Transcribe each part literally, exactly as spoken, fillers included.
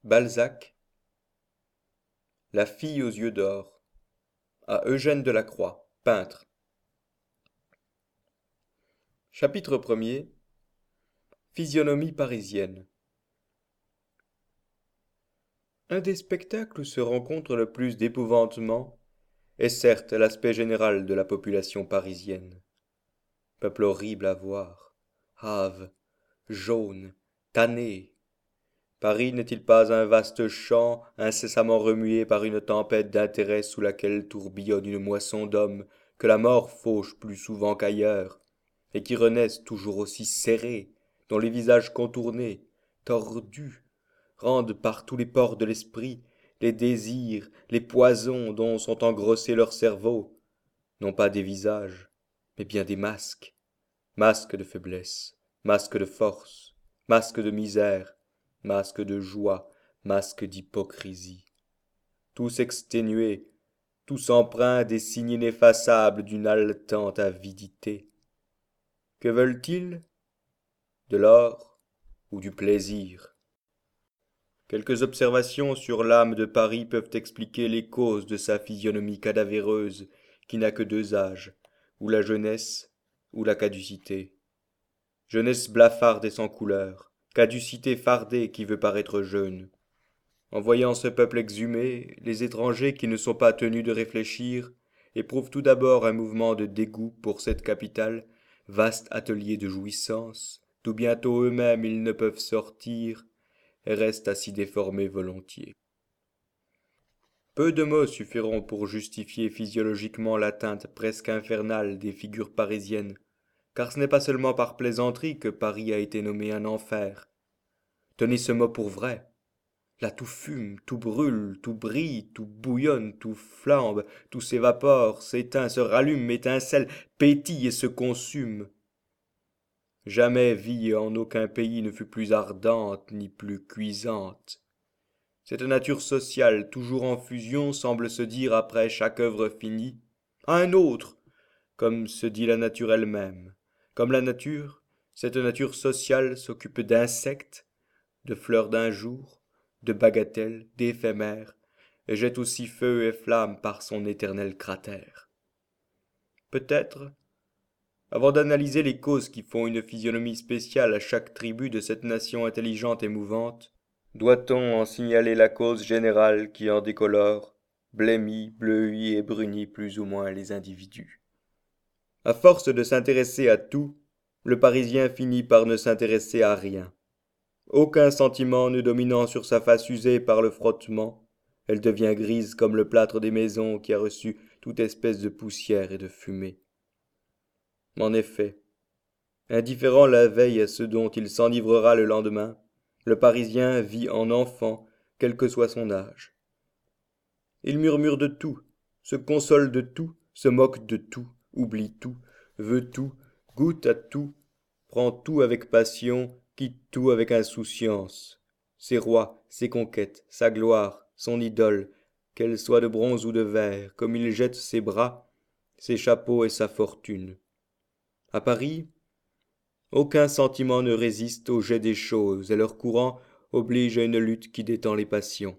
Balzac, La fille aux yeux d'or, à Eugène Delacroix, peintre. Chapitre premier. Physionomie parisienne. Un des spectacles où se rencontre le plus d'épouvantement est certes l'aspect général de la population parisienne. Peuple horrible à voir, hâve, jaune, tanné. Paris n'est-il pas un vaste champ incessamment remué par une tempête d'intérêts sous laquelle tourbillonne une moisson d'hommes que la mort fauche plus souvent qu'ailleurs, et qui renaissent toujours aussi serrés, dont les visages contournés, tordus, rendent par tous les pores de l'esprit les désirs, les poisons dont sont engrossés leurs cerveaux, non pas des visages, mais bien des masques, masques de faiblesse, masques de force, masques de misère, masques de joie, masques d'hypocrisie. Tous exténués, tous empreints des signes ineffaçables d'une haletante avidité. Que veulent-ils? De l'or ou du plaisir? Quelques observations sur l'âme de Paris peuvent expliquer les causes de sa physionomie cadavéreuse qui n'a que deux âges, ou la jeunesse, ou la caducité. Jeunesse blafarde et sans couleur, caducité fardée qui veut paraître jeune. En voyant ce peuple exhumé, les étrangers qui ne sont pas tenus de réfléchir éprouvent tout d'abord un mouvement de dégoût pour cette capitale, vaste atelier de jouissance, d'où bientôt eux-mêmes ils ne peuvent sortir, et restent à s'y déformer volontiers. Peu de mots suffiront pour justifier physiologiquement l'atteinte presque infernale des figures parisiennes, car ce n'est pas seulement par plaisanterie que Paris a été nommé un enfer. Tenez ce mot pour vrai. Là tout fume, tout brûle, tout brille, tout bouillonne, tout flambe, tout s'évapore, s'éteint, se rallume, étincelle, pétille et se consume. Jamais vie en aucun pays ne fut plus ardente ni plus cuisante. Cette nature sociale, toujours en fusion, semble se dire après chaque œuvre finie, à un autre, comme se dit la nature elle-même. Comme la nature, cette nature sociale s'occupe d'insectes, de fleurs d'un jour, de bagatelles, d'éphémères, et jette aussi feu et flamme par son éternel cratère. Peut-être, avant d'analyser les causes qui font une physionomie spéciale à chaque tribu de cette nation intelligente et mouvante, doit-on en signaler la cause générale qui en décolore, blêmit, bleuit et brunit plus ou moins les individus. À force de s'intéresser à tout, le Parisien finit par ne s'intéresser à rien. Aucun sentiment ne dominant sur sa face usée par le frottement, elle devient grise comme le plâtre des maisons qui a reçu toute espèce de poussière et de fumée. En effet, indifférent la veille à ce dont il s'enivrera le lendemain, le Parisien vit en enfant, quel que soit son âge. Il murmure de tout, se console de tout, se moque de tout, oublie tout, veut tout, goûte à tout, prend tout avec passion, quitte tout avec insouciance. Ses rois, ses conquêtes, sa gloire, son idole, qu'elle soit de bronze ou de verre, comme il jette ses bras, ses chapeaux et sa fortune. À Paris, aucun sentiment ne résiste au jet des choses, et leur courant oblige à une lutte qui détend les passions.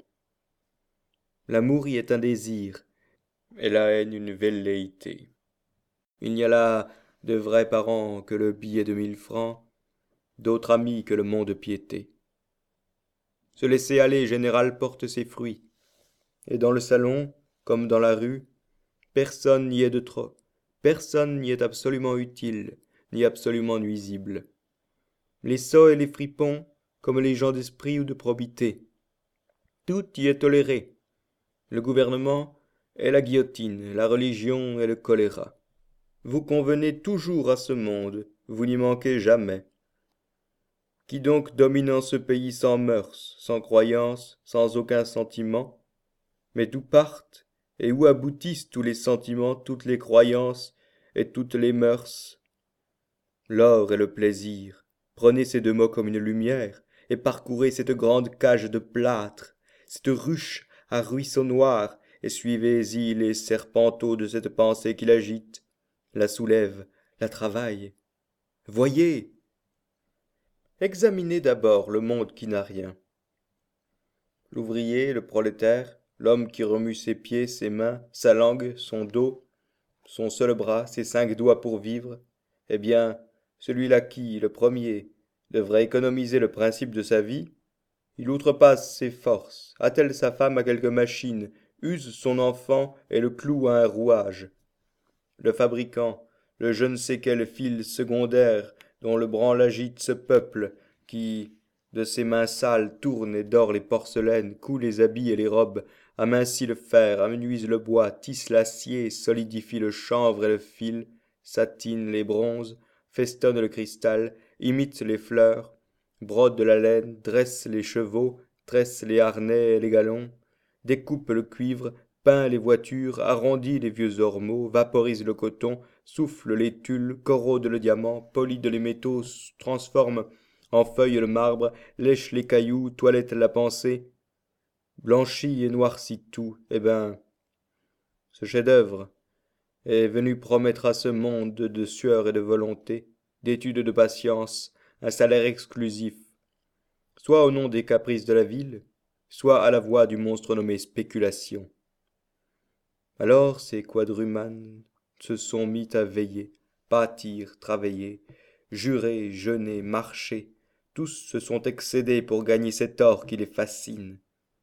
L'amour y est un désir, et la haine une velléité. Il n'y a là de vrais parents que le billet de mille francs, d'autres amis que le mont-de-piété. Ce laisser-aller général porte ses fruits, et dans le salon, comme dans la rue, personne n'y est de trop, personne n'y est absolument utile, ni absolument nuisible. Les sots et les fripons, comme les gens d'esprit ou de probité. Tout y est toléré. Le gouvernement est la guillotine, la religion est le choléra. Vous convenez toujours à ce monde, vous n'y manquez jamais. Qui donc domine en ce pays sans mœurs, sans croyance, sans aucun sentiment? Mais d'où partent et où aboutissent tous les sentiments, toutes les croyances et toutes les mœurs? L'or et le plaisir, prenez ces deux mots comme une lumière, et parcourez cette grande cage de plâtre, cette ruche à ruisseaux noirs, et suivez-y les serpenteaux de cette pensée qui l'agite, la soulève, la travaille. Voyez! Examinez d'abord le monde qui n'a rien. L'ouvrier, le prolétaire, l'homme qui remue ses pieds, ses mains, sa langue, son dos, son seul bras, ses cinq doigts pour vivre, eh bien, celui-là qui, le premier, devrait économiser le principe de sa vie, il outrepasse ses forces, attelle sa femme à quelque machine, use son enfant et le cloue à un rouage. Le fabricant, le je ne sais quel fil secondaire dont le branle agite ce peuple, qui, de ses mains sales, tourne et dore les porcelaines, coud les habits et les robes, amincit le fer, amenuise le bois, tisse l'acier, solidifie le chanvre et le fil, satine les bronzes, festonne le cristal, imite les fleurs, brode de la laine, dresse les chevaux, tresse les harnais et les galons, découpe le cuivre, peint les voitures, arrondit les vieux ormeaux, vaporise le coton, souffle les tulles, corrode le diamant, polide les métaux, transforme en feuilles le marbre, lèche les cailloux, toilette la pensée, blanchit et noircit tout, eh ben, ce chef-d'œuvre est venu promettre à ce monde de sueur et de volonté, d'études de patience, un salaire exclusif, soit au nom des caprices de la ville, soit à la voix du monstre nommé spéculation. Alors ces quadrumanes se sont mis à veiller, pâtir, travailler, jurer, jeûner, marcher, tous se sont excédés pour gagner cet or qui les fascine.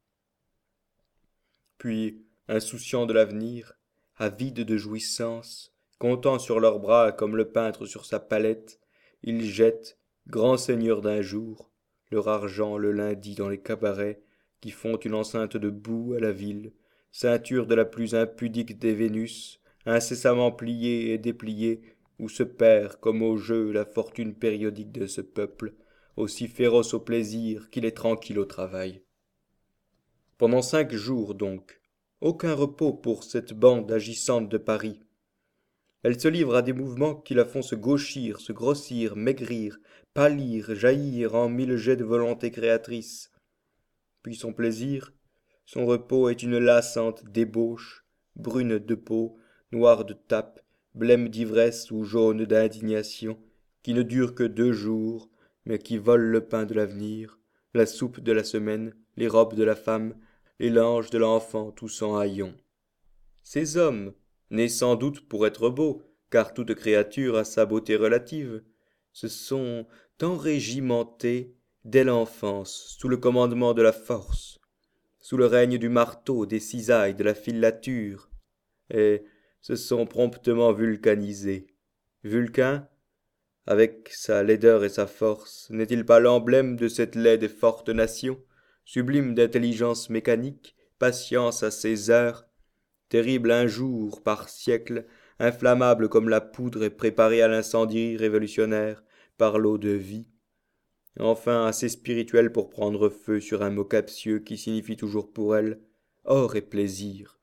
Puis, insouciants de l'avenir, avides de jouissance, comptant sur leurs bras comme le peintre sur sa palette, ils jettent, grands seigneurs d'un jour, leur argent le lundi dans les cabarets qui font une enceinte de boue à la ville, ceinture de la plus impudique des Vénus, incessamment pliée et dépliée, où se perd comme au jeu la fortune périodique de ce peuple, aussi féroce au plaisir qu'il est tranquille au travail. Pendant cinq jours donc, aucun repos pour cette bande agissante de Paris. Elle se livre à des mouvements qui la font se gauchir, se grossir, maigrir, pâlir, jaillir en mille jets de volonté créatrice. Puis son plaisir, son repos est une lassante débauche, brune de peau, noire de tape, blême d'ivresse ou jaune d'indignation, qui ne dure que deux jours, mais qui vole le pain de l'avenir, la soupe de la semaine, les robes de la femme, les langes de l'enfant tous en haillons. Ces hommes, nés sans doute pour être beaux, car toute créature a sa beauté relative, se sont enrégimentés dès l'enfance sous le commandement de la force, sous le règne du marteau, des cisailles, de la filature, et se sont promptement vulcanisés. Vulcain, avec sa laideur et sa force, n'est-il pas l'emblème de cette laide et forte nation, sublime d'intelligence mécanique, patience à ses heures, terrible un jour par siècle, inflammable comme la poudre et préparée à l'incendie révolutionnaire par l'eau de vie, enfin assez spirituelle pour prendre feu sur un mot captieux qui signifie toujours pour elle or et plaisir.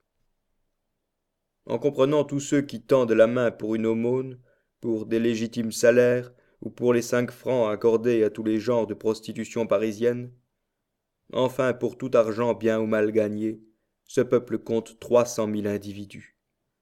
En comprenant tous ceux qui tendent la main pour une aumône, pour des légitimes salaires, ou pour les cinq francs accordés à tous les genres de prostitution parisienne, enfin pour tout argent bien ou mal gagné, ce peuple compte trois cent mille individus.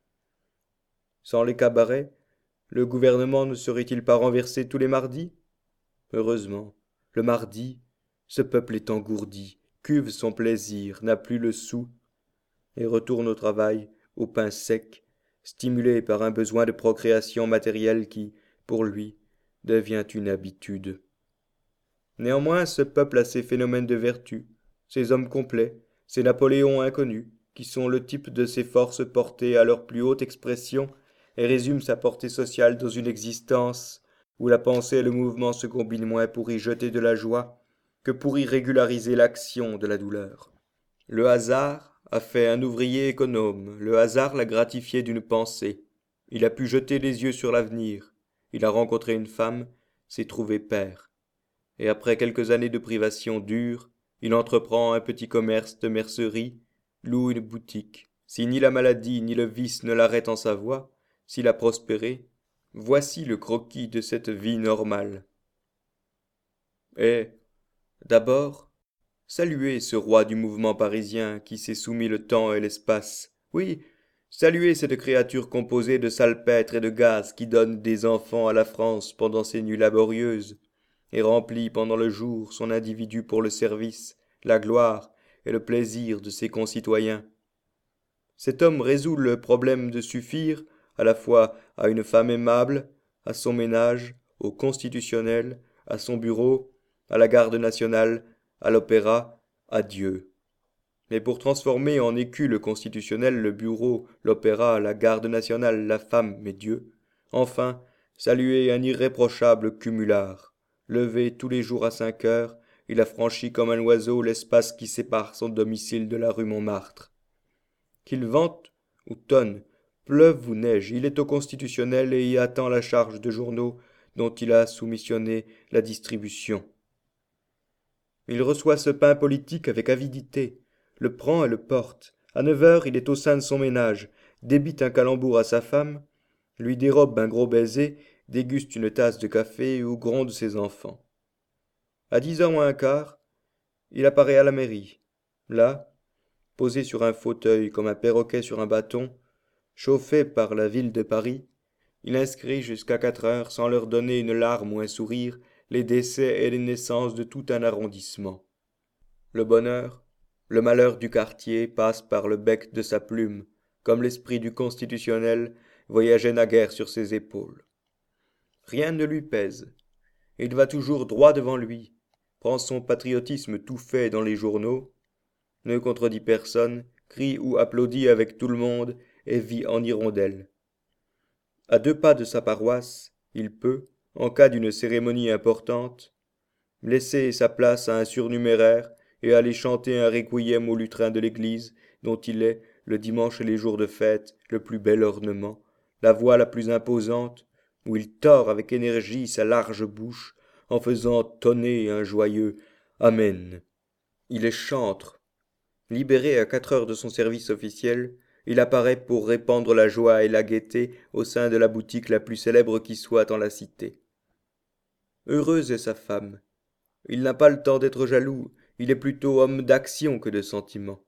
Sans les cabarets, le gouvernement ne serait-il pas renversé tous les mardis? Heureusement, le mardi, ce peuple est engourdi, cuve son plaisir, n'a plus le sou, et retourne au travail, au pain sec, stimulé par un besoin de procréation matérielle qui, pour lui, devient une habitude. Néanmoins, ce peuple a ses phénomènes de vertu, ses hommes complets, ses Napoléons inconnus, qui sont le type de ses forces portées à leur plus haute expression et résument sa portée sociale dans une existence où la pensée et le mouvement se combinent moins pour y jeter de la joie que pour y régulariser l'action de la douleur. Le hasard a fait un ouvrier économe, le hasard l'a gratifié d'une pensée. Il a pu jeter les yeux sur l'avenir, il a rencontré une femme, s'est trouvé père. Et après quelques années de privations dures, il entreprend un petit commerce de mercerie, loue une boutique. Si ni la maladie ni le vice ne l'arrêtent en sa voie, s'il a prospéré, voici le croquis de cette vie normale. Et, d'abord, saluez ce roi du mouvement parisien qui s'est soumis le temps et l'espace. Oui, saluez cette créature composée de salpêtre et de gaz qui donne des enfants à la France pendant ses nuits laborieuses, et remplit pendant le jour son individu pour le service, la gloire et le plaisir de ses concitoyens. Cet homme résout le problème de suffire à la fois à une femme aimable, à son ménage, au constitutionnel, à son bureau, à la garde nationale, à l'opéra, à Dieu. Mais pour transformer en écu le constitutionnel, le bureau, l'opéra, la garde nationale, la femme et Dieu, enfin, saluer un irréprochable cumulard, levé tous les jours à cinq heures, il a franchi comme un oiseau l'espace qui sépare son domicile de la rue Montmartre. Qu'il vente ou tonne, pleuve ou neige, il est au constitutionnel et y attend la charge de journaux dont il a soumissionné la distribution. Il reçoit ce pain politique avec avidité, le prend et le porte. À neuf heures, il est au sein de son ménage, débite un calembour à sa femme, lui dérobe un gros baiser, déguste une tasse de café ou gronde ses enfants. À dix heures moins un quart, il apparaît à la mairie. Là, posé sur un fauteuil comme un perroquet sur un bâton, chauffé par la ville de Paris, il inscrit jusqu'à quatre heures, sans leur donner une larme ou un sourire, les décès et les naissances de tout un arrondissement. Le bonheur, le malheur du quartier passe par le bec de sa plume, comme l'esprit du constitutionnel voyageait naguère sur ses épaules. Rien ne lui pèse. Il va toujours droit devant lui, prend son patriotisme tout fait dans les journaux, ne contredit personne, crie ou applaudit avec tout le monde et vit en hirondelle. À deux pas de sa paroisse, il peut, en cas d'une cérémonie importante, laisser sa place à un surnuméraire et aller chanter un requiem au lutrin de l'église, dont il est, le dimanche et les jours de fête, le plus bel ornement, la voix la plus imposante, où il tord avec énergie sa large bouche, en faisant tonner un joyeux Amen. Il est chantre. Libéré à quatre heures de son service officiel, il apparaît pour répandre la joie et la gaieté au sein de la boutique la plus célèbre qui soit dans la cité. Heureuse est sa femme. Il n'a pas le temps d'être jaloux, il est plutôt homme d'action que de sentiment.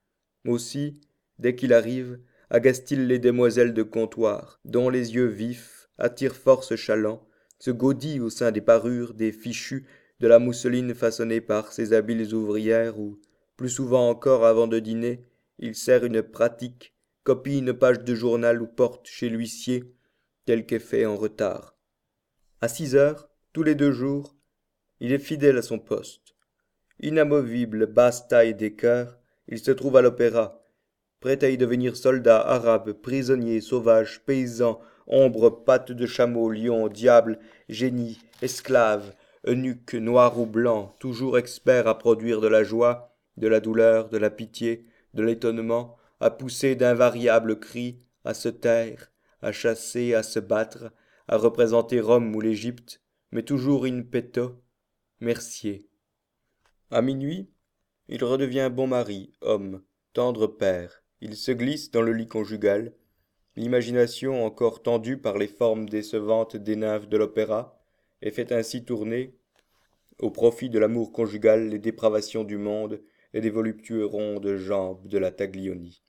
Aussi, dès qu'il arrive, agace-t-il les demoiselles de comptoir, dont les yeux vifs attirent force chaland, se gaudit au sein des parures, des fichus, de la mousseline façonnée par ses habiles ouvrières où, plus souvent encore avant de dîner, il serre une pratique, copie une page de journal ou porte chez l'huissier quelque effet en retard. À six heures, tous les deux jours, il est fidèle à son poste. Inamovible, basse taille des cœurs, il se trouve à l'opéra, prêt à y devenir soldat, arabe, prisonnier, sauvage, paysan, ombre, patte de chameau, lion, diable, génie, esclave, eunuque, noir ou blanc, toujours expert à produire de la joie, de la douleur, de la pitié, de l'étonnement, à pousser d'invariables cris, à se taire, à chasser, à se battre, à représenter Rome ou l'Égypte, mais toujours in petto, mercier. À minuit, il redevient bon mari, homme, tendre père. Il se glisse dans le lit conjugal, l'imagination encore tendue par les formes décevantes des nymphes de l'opéra, et fait ainsi tourner, au profit de l'amour conjugal, les dépravations du monde et des voluptueux rondes jambes de la Taglioni.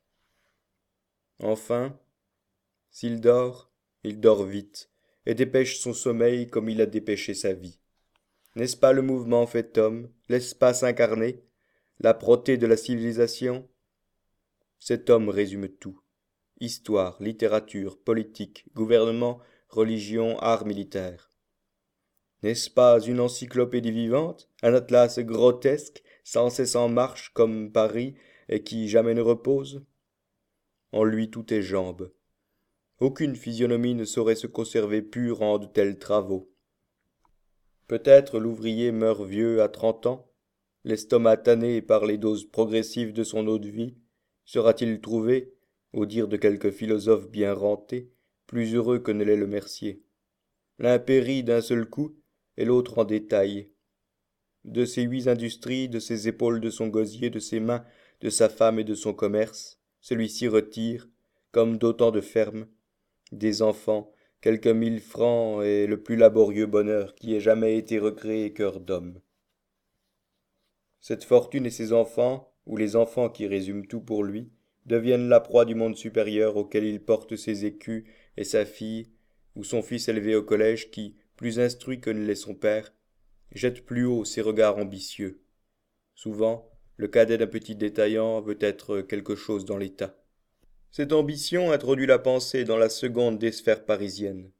Enfin, s'il dort, il dort vite, et dépêche son sommeil comme il a dépêché sa vie. N'est-ce pas le mouvement fait homme, l'espace incarné, la protée de la civilisation? Cet homme résume tout. Histoire, littérature, politique, gouvernement, religion, art militaire. N'est-ce pas une encyclopédie vivante, un atlas grotesque, sans cesse en marche comme Paris et qui jamais ne repose? En lui tout est jambes. Aucune physionomie ne saurait se conserver pure en de tels travaux. Peut-être l'ouvrier meurt vieux à trente ans, l'estomac tanné par les doses progressives de son eau-de-vie, sera-t-il trouvé, au dire de quelque philosophe bien renté, plus heureux que ne l'est le mercier? L'un périt d'un seul coup, et l'autre en détail. De ses huit industries, de ses épaules, de son gosier, de ses mains, de sa femme et de son commerce, celui-ci retire, comme d'autant de fermes, des enfants, quelques mille francs et le plus laborieux bonheur qui ait jamais été recréé cœur d'homme. Cette fortune et ses enfants, ou les enfants qui résument tout pour lui, deviennent la proie du monde supérieur auquel il porte ses écus et sa fille, ou son fils élevé au collège qui, plus instruit que ne l'est son père, jette plus haut ses regards ambitieux. Souvent, Le cadet d'un petit détaillant veut être quelque chose dans l'État. Cette ambition introduit la pensée dans la seconde des sphères parisiennes.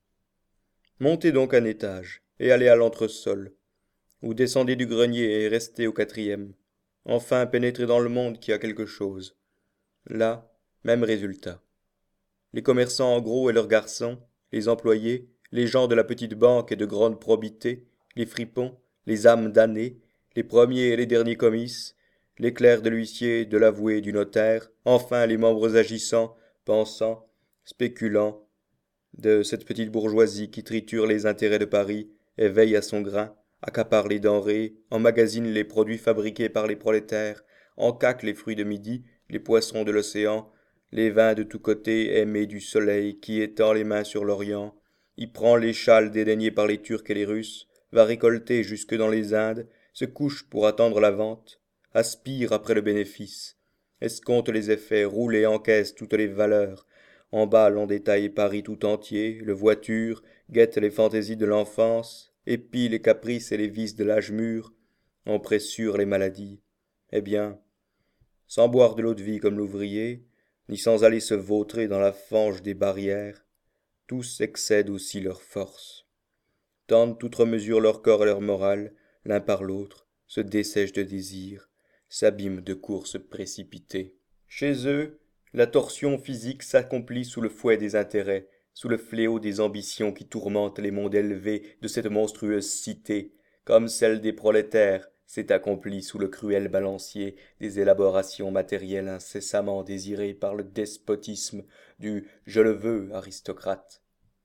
Montez donc un étage, et allez à l'entresol, ou descendez du grenier et restez au quatrième. Enfin pénétrez dans le monde qui a quelque chose. Là, même résultat. Les commerçants en gros et leurs garçons, les employés, les gens de la petite banque et de grande probité, les fripons, les âmes damnées, les premiers et les derniers comices, les clercs de l'huissier, de l'avoué, du notaire, enfin les membres agissants, pensants, spéculants, de cette petite bourgeoisie qui triture les intérêts de Paris et veille à son grain, accapare les denrées, emmagasine les produits fabriqués par les prolétaires, encaque les fruits de midi, les poissons de l'océan, les vins de tous côtés aimés du soleil qui étend les mains sur l'Orient, y prend les châles dédaignés par les Turcs et les Russes, va récolter jusque dans les Indes, se couche pour attendre la vente, aspire après le bénéfice, escompte les effets, roule et encaisse toutes les valeurs, emballe en détail Paris tout entier, le voiture, guette les fantaisies de l'enfance, épie les caprices et les vices de l'âge mûr, empressure les maladies. Eh bien, sans boire de l'eau de vie comme l'ouvrier, ni sans aller se vautrer dans la fange des barrières, tous excèdent aussi leur force. Tendent outre mesure leur corps et leur morale, l'un par l'autre, se dessèchent de désir, s'abîment de courses précipitées. Chez eux, la torsion physique s'accomplit sous le fouet des intérêts, sous le fléau des ambitions qui tourmentent les mondes élevés de cette monstrueuse cité, comme celle des prolétaires s'est accomplie sous le cruel balancier des élaborations matérielles incessamment désirées par le despotisme du « je le veux » aristocrate.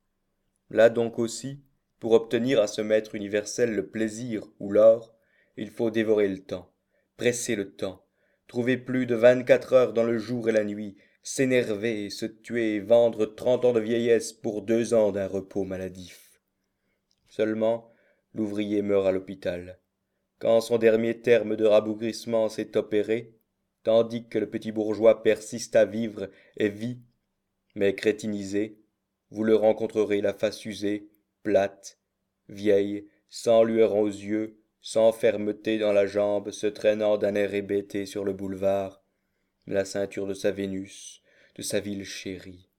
Là donc aussi, pour obtenir à ce maître universel le plaisir ou l'or, il faut dévorer le temps, presser le temps, trouver plus de vingt-quatre heures dans le jour et la nuit, s'énerver, se tuer, vendre trente ans de vieillesse pour deux ans d'un repos maladif. Seulement, l'ouvrier meurt à l'hôpital. Quand son dernier terme de rabougrissement s'est opéré, tandis que le petit bourgeois persiste à vivre et vit, mais crétinisé, vous le rencontrerez la face usée, plate, vieille, sans lueur aux yeux, sans fermeté dans la jambe, se traînant d'un air hébété sur le boulevard, la ceinture de sa Vénus, de sa ville chérie.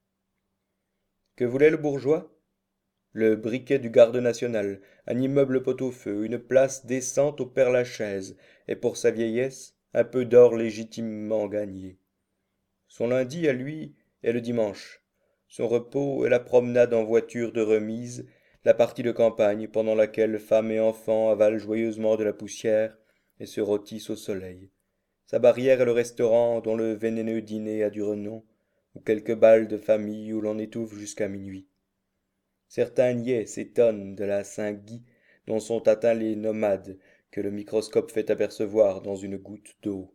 Que voulait le bourgeois? Le briquet du garde national, un immeuble pot-au-feu, une place décente au Père-Lachaise, et pour sa vieillesse, un peu d'or légitimement gagné. Son lundi, à lui, est le dimanche. Son repos est la promenade en voiture de remise, la partie de campagne pendant laquelle femme et enfants avalent joyeusement de la poussière et se rôtissent au soleil. Sa barrière est le restaurant dont le vénéneux dîner a du renom, ou quelque bal de famille où l'on étouffe jusqu'à minuit. Certains niais s'étonnent de la Saint-Guy dont sont atteints les nomades que le microscope fait apercevoir dans une goutte d'eau.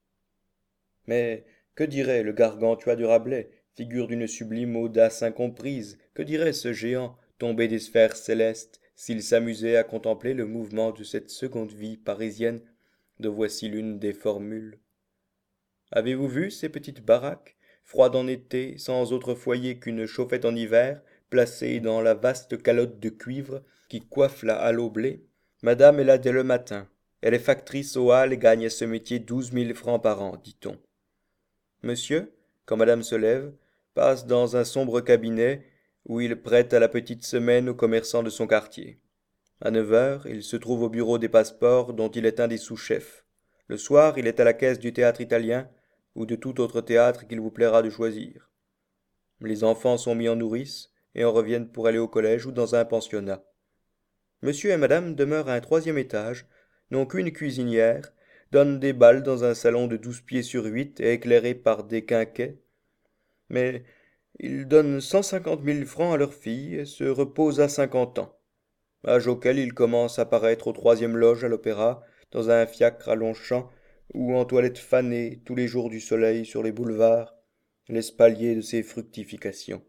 Mais que dirait le gargantua du Rabelais, figure d'une sublime audace incomprise, que dirait ce géant tombé des sphères célestes s'il s'amusait à contempler le mouvement de cette seconde vie parisienne, de voici l'une des formules. Avez-vous vu ces petites baraques, froides en été, sans autre foyer qu'une chauffette en hiver, placée dans la vaste calotte de cuivre qui coiffe la halle au blé? Madame est là dès le matin. Elle est factrice aux halles et gagne à ce métier douze mille francs par an, dit-on. Monsieur, quand madame se lève, passe dans un sombre cabinet où il prête à la petite semaine aux commerçants de son quartier. À neuf heures, il se trouve au bureau des passeports dont il est un des sous-chefs. Le soir, il est à la caisse du théâtre italien ou de tout autre théâtre qu'il vous plaira de choisir. Les enfants sont mis en nourrice et en reviennent pour aller au collège ou dans un pensionnat. Monsieur et madame demeurent à un troisième étage, n'ont qu'une cuisinière, donnent des bals dans un salon de douze pieds sur huit et éclairé par des quinquets. Mais ils donnent cent cinquante mille francs à leur fille et se reposent à cinquante ans, âge auquel ils commencent à paraître aux troisième loges à l'opéra, dans un fiacre à Longchamp, ou en toilette fanée tous les jours du soleil sur les boulevards, l'espalier de ses fructifications.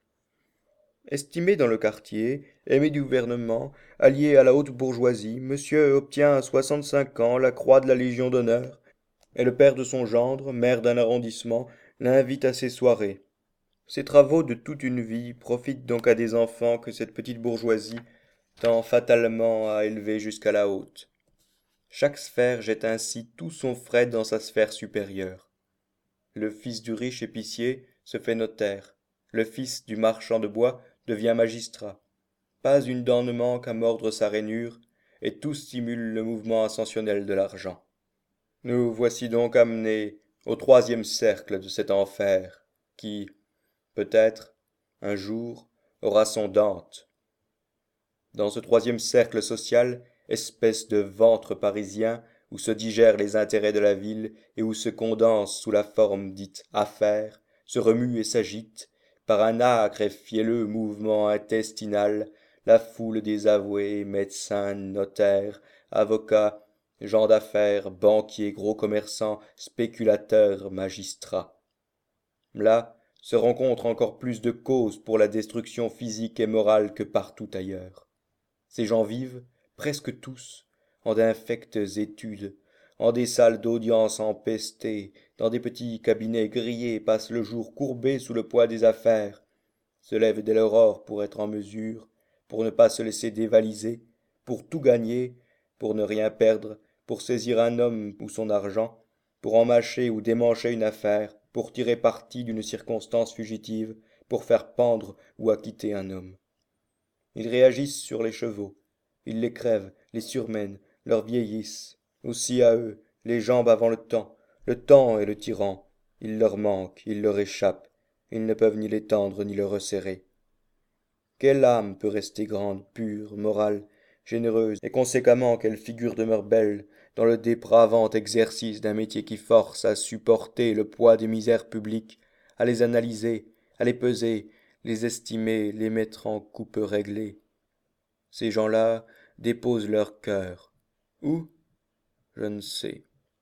Estimé dans le quartier, aimé du gouvernement, allié à la haute bourgeoisie, monsieur obtient à soixante-cinq ans la croix de la Légion d'honneur, et le père de son gendre, maire d'un arrondissement, l'invite à ses soirées. Ces travaux de toute une vie profitent donc à des enfants que cette petite bourgeoisie tend fatalement à élever jusqu'à la haute. Chaque sphère jette ainsi tout son frais dans sa sphère supérieure. Le fils du riche épicier se fait notaire, le fils du marchand de bois devient magistrat. Pas une dent ne manque à mordre sa rainure, et tout stimule le mouvement ascensionnel de l'argent. Nous voici donc amenés au troisième cercle de cet enfer, qui, peut-être, un jour, aura son Dante. Dans ce troisième cercle social, espèce de ventre parisien où se digèrent les intérêts de la ville et où se condense sous la forme dite affaire, se remue et s'agite, par un âcre et fielleux mouvement intestinal, la foule des avoués, médecins, notaires, avocats, gens d'affaires, banquiers, gros commerçants, spéculateurs, magistrats. Là se rencontrent encore plus de causes pour la destruction physique et morale que partout ailleurs. Ces gens vivent, presque tous, en d'infectes études, en des salles d'audience empestées, dans des petits cabinets grillés, passent le jour courbés sous le poids des affaires, se lèvent dès l'aurore pour être en mesure, pour ne pas se laisser dévaliser, pour tout gagner, pour ne rien perdre, pour saisir un homme ou son argent, pour emmacher ou démancher une affaire, pour tirer parti d'une circonstance fugitive, pour faire pendre ou acquitter un homme. Ils réagissent sur les chevaux, ils les crèvent, les surmènent, leur vieillissent, aussi à eux, les jambes avant le temps, le temps est le tyran, il leur manque, il leur échappe, ils ne peuvent ni l'étendre ni le resserrer. Quelle âme peut rester grande, pure, morale, généreuse, et conséquemment quelle figure demeure belle, dans le dépravant exercice d'un métier qui force à supporter le poids des misères publiques, à les analyser, à les peser, les estimer, les mettre en coupe réglée. Ces gens-là déposent leur cœur. Où? Je ne sais.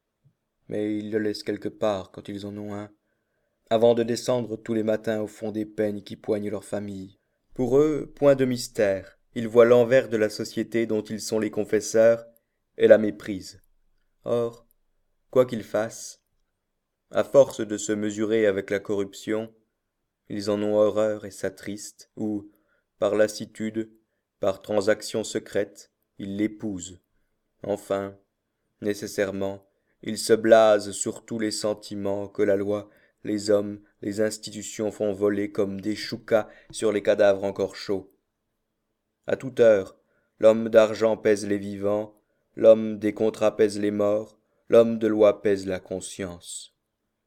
Mais ils le laissent quelque part quand ils en ont un, avant de descendre tous les matins au fond des peines qui poignent leur famille. Pour eux, point de mystère, ils voient l'envers de la société dont ils sont les confesseurs, et la méprisent. Or, quoi qu'ils fassent, à force de se mesurer avec la corruption, ils en ont horreur et s'attristent, ou, par lassitude, par transaction secrète, ils l'épousent. Enfin, nécessairement, ils se blasent sur tous les sentiments que la loi, les hommes, les institutions font voler comme des choucas sur les cadavres encore chauds. À toute heure, l'homme d'argent pèse les vivants, l'homme des contrats pèse les morts, l'homme de loi pèse la conscience.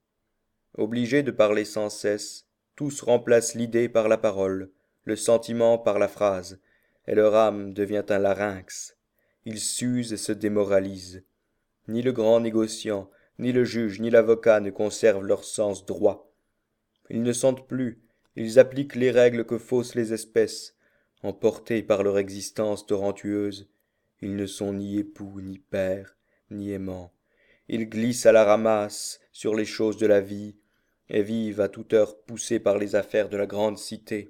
Obligés de parler sans cesse, tous remplacent l'idée par la parole, le sentiment par la phrase, et leur âme devient un larynx. Ils s'usent et se démoralisent. Ni le grand négociant, ni le juge, ni l'avocat ne conservent leur sens droit. Ils ne sentent plus, ils appliquent les règles que faussent les espèces. Emportés par leur existence torrentueuse, ils ne sont ni époux, ni pères, ni aimants. Ils glissent à la ramasse sur les choses de la vie, et vivent à toute heure poussés par les affaires de la grande cité.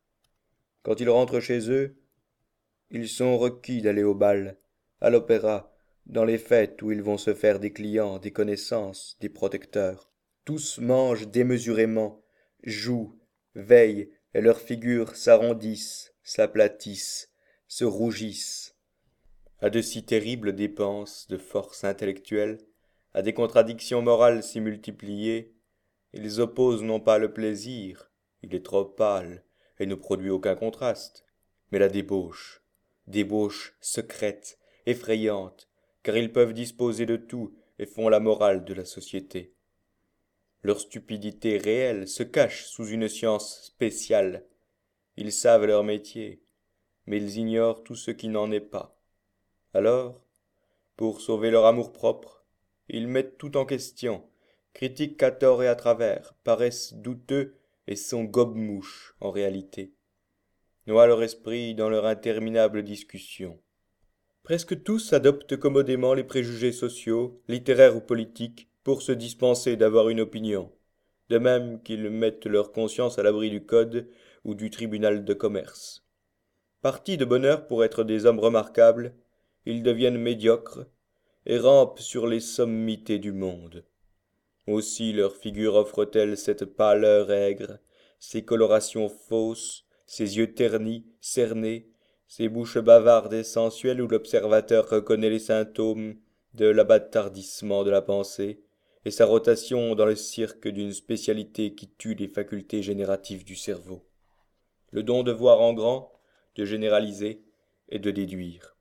Quand ils rentrent chez eux, ils sont requis d'aller au bal, à l'opéra, dans les fêtes où ils vont se faire des clients, des connaissances, des protecteurs. Tous mangent démesurément, jouent, veillent, et leurs figures s'arrondissent, s'aplatissent, se rougissent. À de si terribles dépenses de force intellectuelle, à des contradictions morales si multipliées, ils opposent non pas le plaisir, il est trop pâle et ne produit aucun contraste, mais la débauche, débauche secrète, effrayante, car ils peuvent disposer de tout et font la morale de la société. Leur stupidité réelle se cache sous une science spéciale. Ils savent leur métier, mais ils ignorent tout ce qui n'en est pas. Alors, pour sauver leur amour-propre, ils mettent tout en question, critiquent à tort et à travers, paraissent douteux et sont gobe-mouches en réalité, noient leur esprit dans leur interminable discussion. Presque tous adoptent commodément les préjugés sociaux, littéraires ou politiques, pour se dispenser d'avoir une opinion, de même qu'ils mettent leur conscience à l'abri du code ou du tribunal de commerce. Partis de bonne heure pour être des hommes remarquables, ils deviennent médiocres et rampent sur les sommités du monde. Aussi leur figure offre-t-elle cette pâleur aigre, ces colorations fausses, ces yeux ternis, cernés, ces bouches bavardes et sensuelles où l'observateur reconnaît les symptômes de l'abâtardissement de la pensée, et sa rotation dans le cirque d'une spécialité qui tue les facultés génératives du cerveau. Le don de voir en grand, de généraliser et de déduire.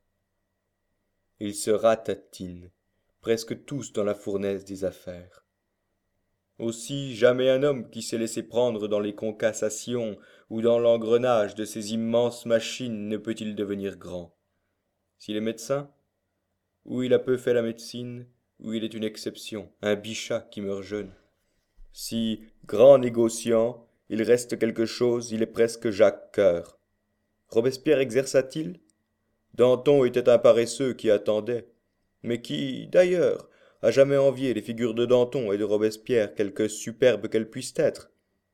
Ils se ratatinent, presque tous dans la fournaise des affaires. Aussi jamais un homme qui s'est laissé prendre dans les concassations ou dans l'engrenage de ces immenses machines ne peut-il devenir grand. S'il est médecin, ou il a peu fait la médecine, ou il est une exception, un bichat qui meurt jeune. Si, grand négociant, il reste quelque chose, il est presque Jacques Cœur. Robespierre exerça-t-il? Danton était un paresseux qui attendait, mais qui, d'ailleurs, a jamais envié les figures de Danton et de Robespierre, quelque superbes qu'elles puissent être.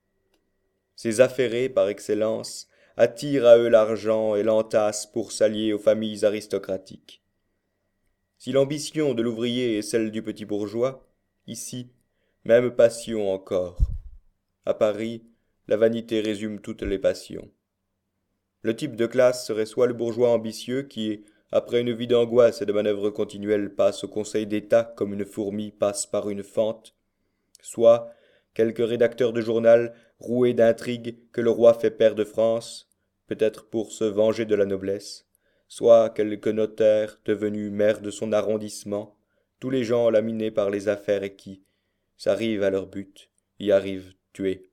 Ces affairés, par excellence, attirent à eux l'argent et l'entassent pour s'allier aux familles aristocratiques. Si l'ambition de l'ouvrier est celle du petit bourgeois, ici, même passion encore. À Paris, la vanité résume toutes les passions. Le type de classe serait soit le bourgeois ambitieux qui, après une vie d'angoisse et de manœuvres continuelles, passe au Conseil d'État comme une fourmi passe par une fente, soit quelque rédacteur de journal roué d'intrigues que le roi fait pair de France, peut-être pour se venger de la noblesse, soit quelque notaire devenu maire de son arrondissement, tous les gens laminés par les affaires et qui, s'arrivent à leur but, y arrivent tués.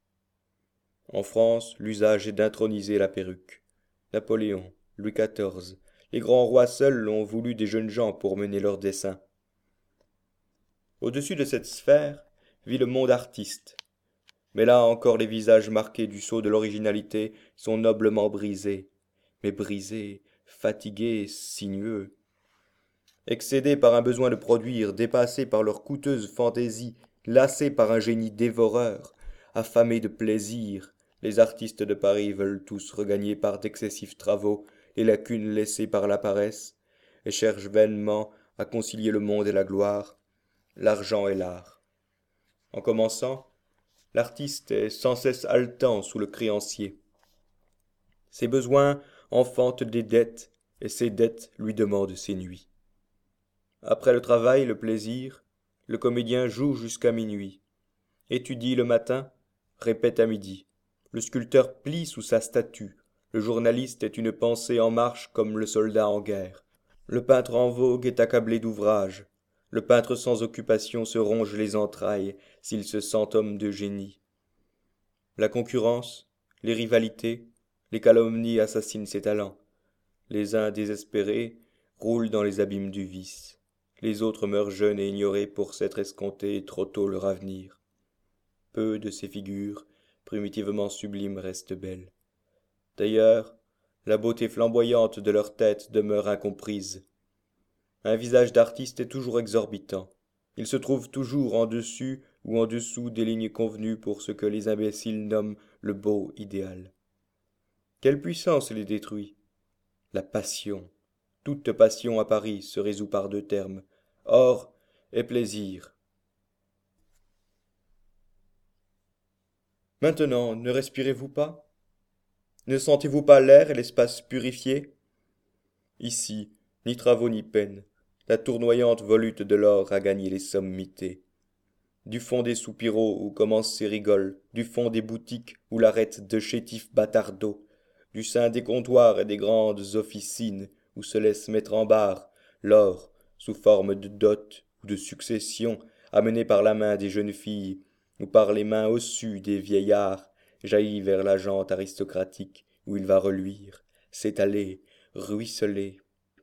En France, l'usage est d'introniser la perruque. Napoléon, Louis quatorze, les grands rois seuls ont voulu des jeunes gens pour mener leurs desseins. Au-dessus de cette sphère vit le monde artiste. Mais là encore les visages marqués du sceau de l'originalité sont noblement brisés. Mais brisés, fatigués, sinueux. Excédés par un besoin de produire, dépassés par leur coûteuse fantaisie, lassés par un génie dévoreur, affamés de plaisir, les artistes de Paris veulent tous regagner par d'excessifs travaux les lacunes laissées par la paresse, et cherchent vainement à concilier le monde et la gloire, l'argent et l'art. En commençant, l'artiste est sans cesse haletant sous le créancier. Ses besoins enfantent des dettes, et ses dettes lui demandent ses nuits. Après le travail, le plaisir, le comédien joue jusqu'à minuit, étudie le matin, répète à midi. Le sculpteur plie sous sa statue, le journaliste est une pensée en marche comme le soldat en guerre. Le peintre en vogue est accablé d'ouvrage, le peintre sans occupation se ronge les entrailles s'il se sent homme de génie. La concurrence, les rivalités, les calomnies assassinent ses talents. Les uns désespérés roulent dans les abîmes du vice. Les autres meurent jeunes et ignorés pour s'être escompté trop tôt leur avenir. Peu de ces figures, primitivement sublimes, restent belles. D'ailleurs, la beauté flamboyante de leur tête demeure incomprise. Un visage d'artiste est toujours exorbitant. Il se trouve toujours en dessus ou en dessous des lignes convenues pour ce que les imbéciles nomment le beau idéal. Quelle puissance les détruit? La passion. Toute passion à Paris se résout par deux termes, or et plaisir. Maintenant, ne respirez-vous pas? Ne sentez-vous pas l'air et l'espace purifié? Ici, ni travaux ni peine, la tournoyante volute de l'or a gagné les sommités. Du fond des soupiraux où commencent ses rigoles, du fond des boutiques où l'arrêtent de chétifs bâtardeaux, du sein des comptoirs et des grandes officines où se laisse mettre en barre l'or sous forme de dot ou de succession amené par la main des jeunes filles ou par les mains ossues des vieillards, jaillit vers la jante aristocratique où il va reluire, s'étaler, ruisseler.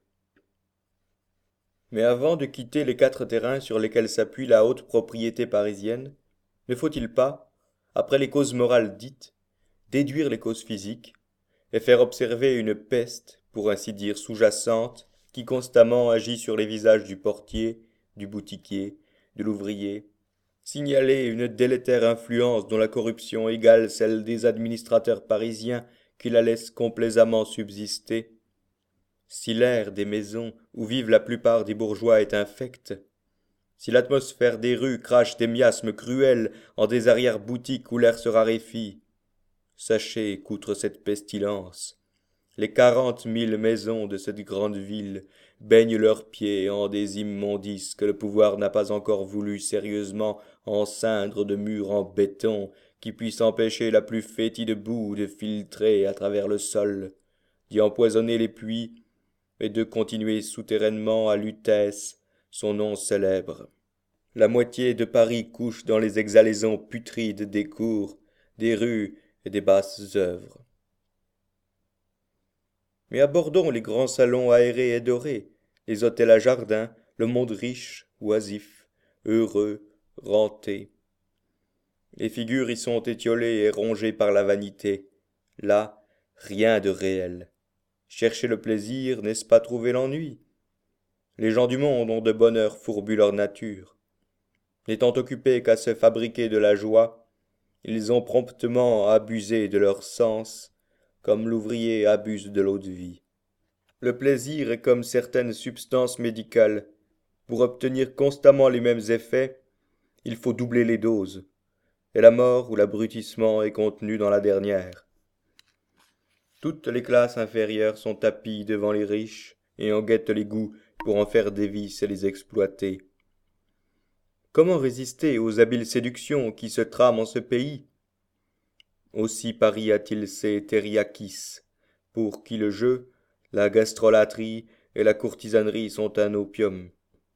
Mais avant de quitter les quatre terrains sur lesquels s'appuie la haute propriété parisienne, ne faut-il pas, après les causes morales dites, déduire les causes physiques, et faire observer une peste, pour ainsi dire sous-jacente, qui constamment agit sur les visages du portier, du boutiquier, de l'ouvrier, signaler une délétère influence dont la corruption égale celle des administrateurs parisiens qui la laissent complaisamment subsister. Si l'air des maisons où vivent la plupart des bourgeois est infect, si l'atmosphère des rues crache des miasmes cruels en des arrière-boutiques où l'air se raréfie, sachez qu'outre cette pestilence, les quarante mille maisons de cette grande ville baignent leurs pieds en des immondices que le pouvoir n'a pas encore voulu sérieusement enceindre de murs en béton qui puissent empêcher la plus fétide boue de filtrer à travers le sol, d'y empoisonner les puits, et de continuer souterrainement à Lutèce son nom célèbre. La moitié de Paris couche dans les exhalaisons putrides des cours, des rues et des basses œuvres. Mais abordons les grands salons aérés et dorés, les hôtels à jardins, le monde riche, oisif, heureux, renté. Les figures y sont étiolées et rongées par la vanité. Là, rien de réel. Chercher le plaisir, n'est-ce pas trouver l'ennui? Les gens du monde ont de bonne heure fourbu leur nature. N'étant occupés qu'à se fabriquer de la joie, ils ont promptement abusé de leur sens, comme l'ouvrier abuse de l'eau-de-vie. Le plaisir est comme certaines substances médicales. Pour obtenir constamment les mêmes effets, il faut doubler les doses, et la mort ou l'abrutissement est contenu dans la dernière. Toutes les classes inférieures sont tapies devant les riches et en guettent les goûts pour en faire des vices et les exploiter. Comment résister aux habiles séductions qui se trament en ce pays? Aussi Paris a-t-il ses thériakis, pour qui le jeu, la gastrolâtrie et la courtisanerie sont un opium.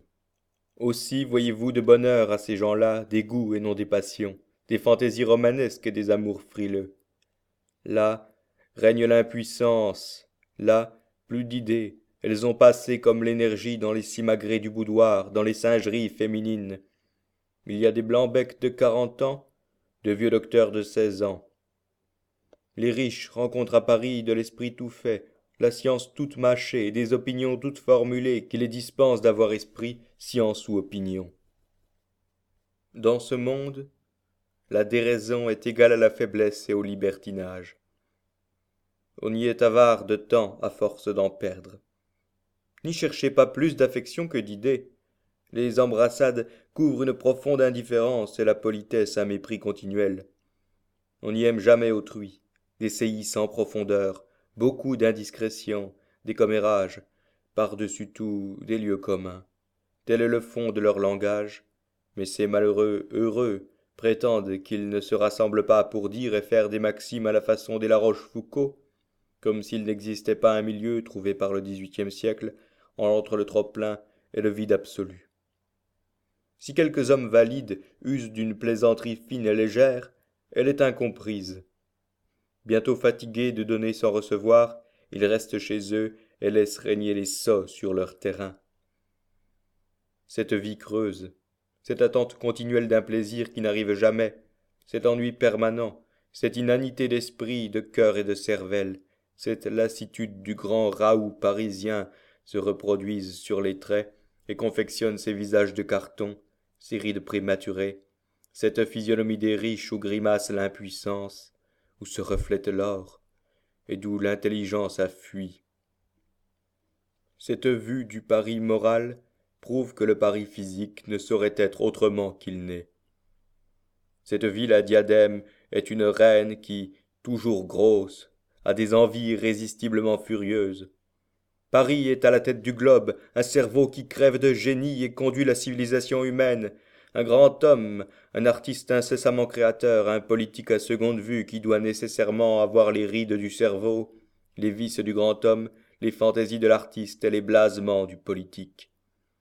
Aussi voyez-vous de bonne heure à ces gens-là des goûts et non des passions, des fantaisies romanesques et des amours frileux. Là règne l'impuissance, là plus d'idées, elles ont passé comme l'énergie dans les simagrées du boudoir, dans les singeries féminines. Il y a des blancs-becs de quarante ans, de vieux docteurs de seize ans. Les riches rencontrent à Paris de l'esprit tout fait, la science toute mâchée et des opinions toutes formulées qui les dispensent d'avoir esprit, science ou opinion. Dans ce monde, la déraison est égale à la faiblesse et au libertinage. On y est avare de temps à force d'en perdre. N'y cherchez pas plus d'affection que d'idées. Les embrassades couvrent une profonde indifférence et la politesse un mépris continuel. On n'y aime jamais autrui, des séis sans profondeur, beaucoup d'indiscrétions, des commérages, par-dessus tout des lieux communs. Tel est le fond de leur langage, mais ces malheureux heureux prétendent qu'ils ne se rassemblent pas pour dire et faire des maximes à la façon des La Rochefoucauld, comme s'il n'existait pas un milieu trouvé par le dix-huitième siècle entre le trop-plein et le vide absolu. Si quelques hommes valides usent d'une plaisanterie fine et légère, elle est incomprise. Bientôt fatigués de donner sans recevoir, ils restent chez eux et laissent régner les sots sur leur terrain. Cette vie creuse, cette attente continuelle d'un plaisir qui n'arrive jamais, cet ennui permanent, cette inanité d'esprit, de cœur et de cervelle, cette lassitude du grand Raoult parisien se reproduisent sur les traits et confectionnent ces visages de carton, ces rides prématurées, cette physionomie des riches où grimace l'impuissance, où se reflète l'or, et d'où l'intelligence a fui. Cette vue du Paris moral prouve que le Paris physique ne saurait être autrement qu'il n'est. Cette ville à diadème est une reine qui, toujours grosse, a des envies irrésistiblement furieuses. Paris est à la tête du globe, un cerveau qui crève de génie et conduit la civilisation humaine, un grand homme, un artiste incessamment créateur, un politique à seconde vue qui doit nécessairement avoir les rides du cerveau, les vices du grand homme, les fantaisies de l'artiste et les blasements du politique.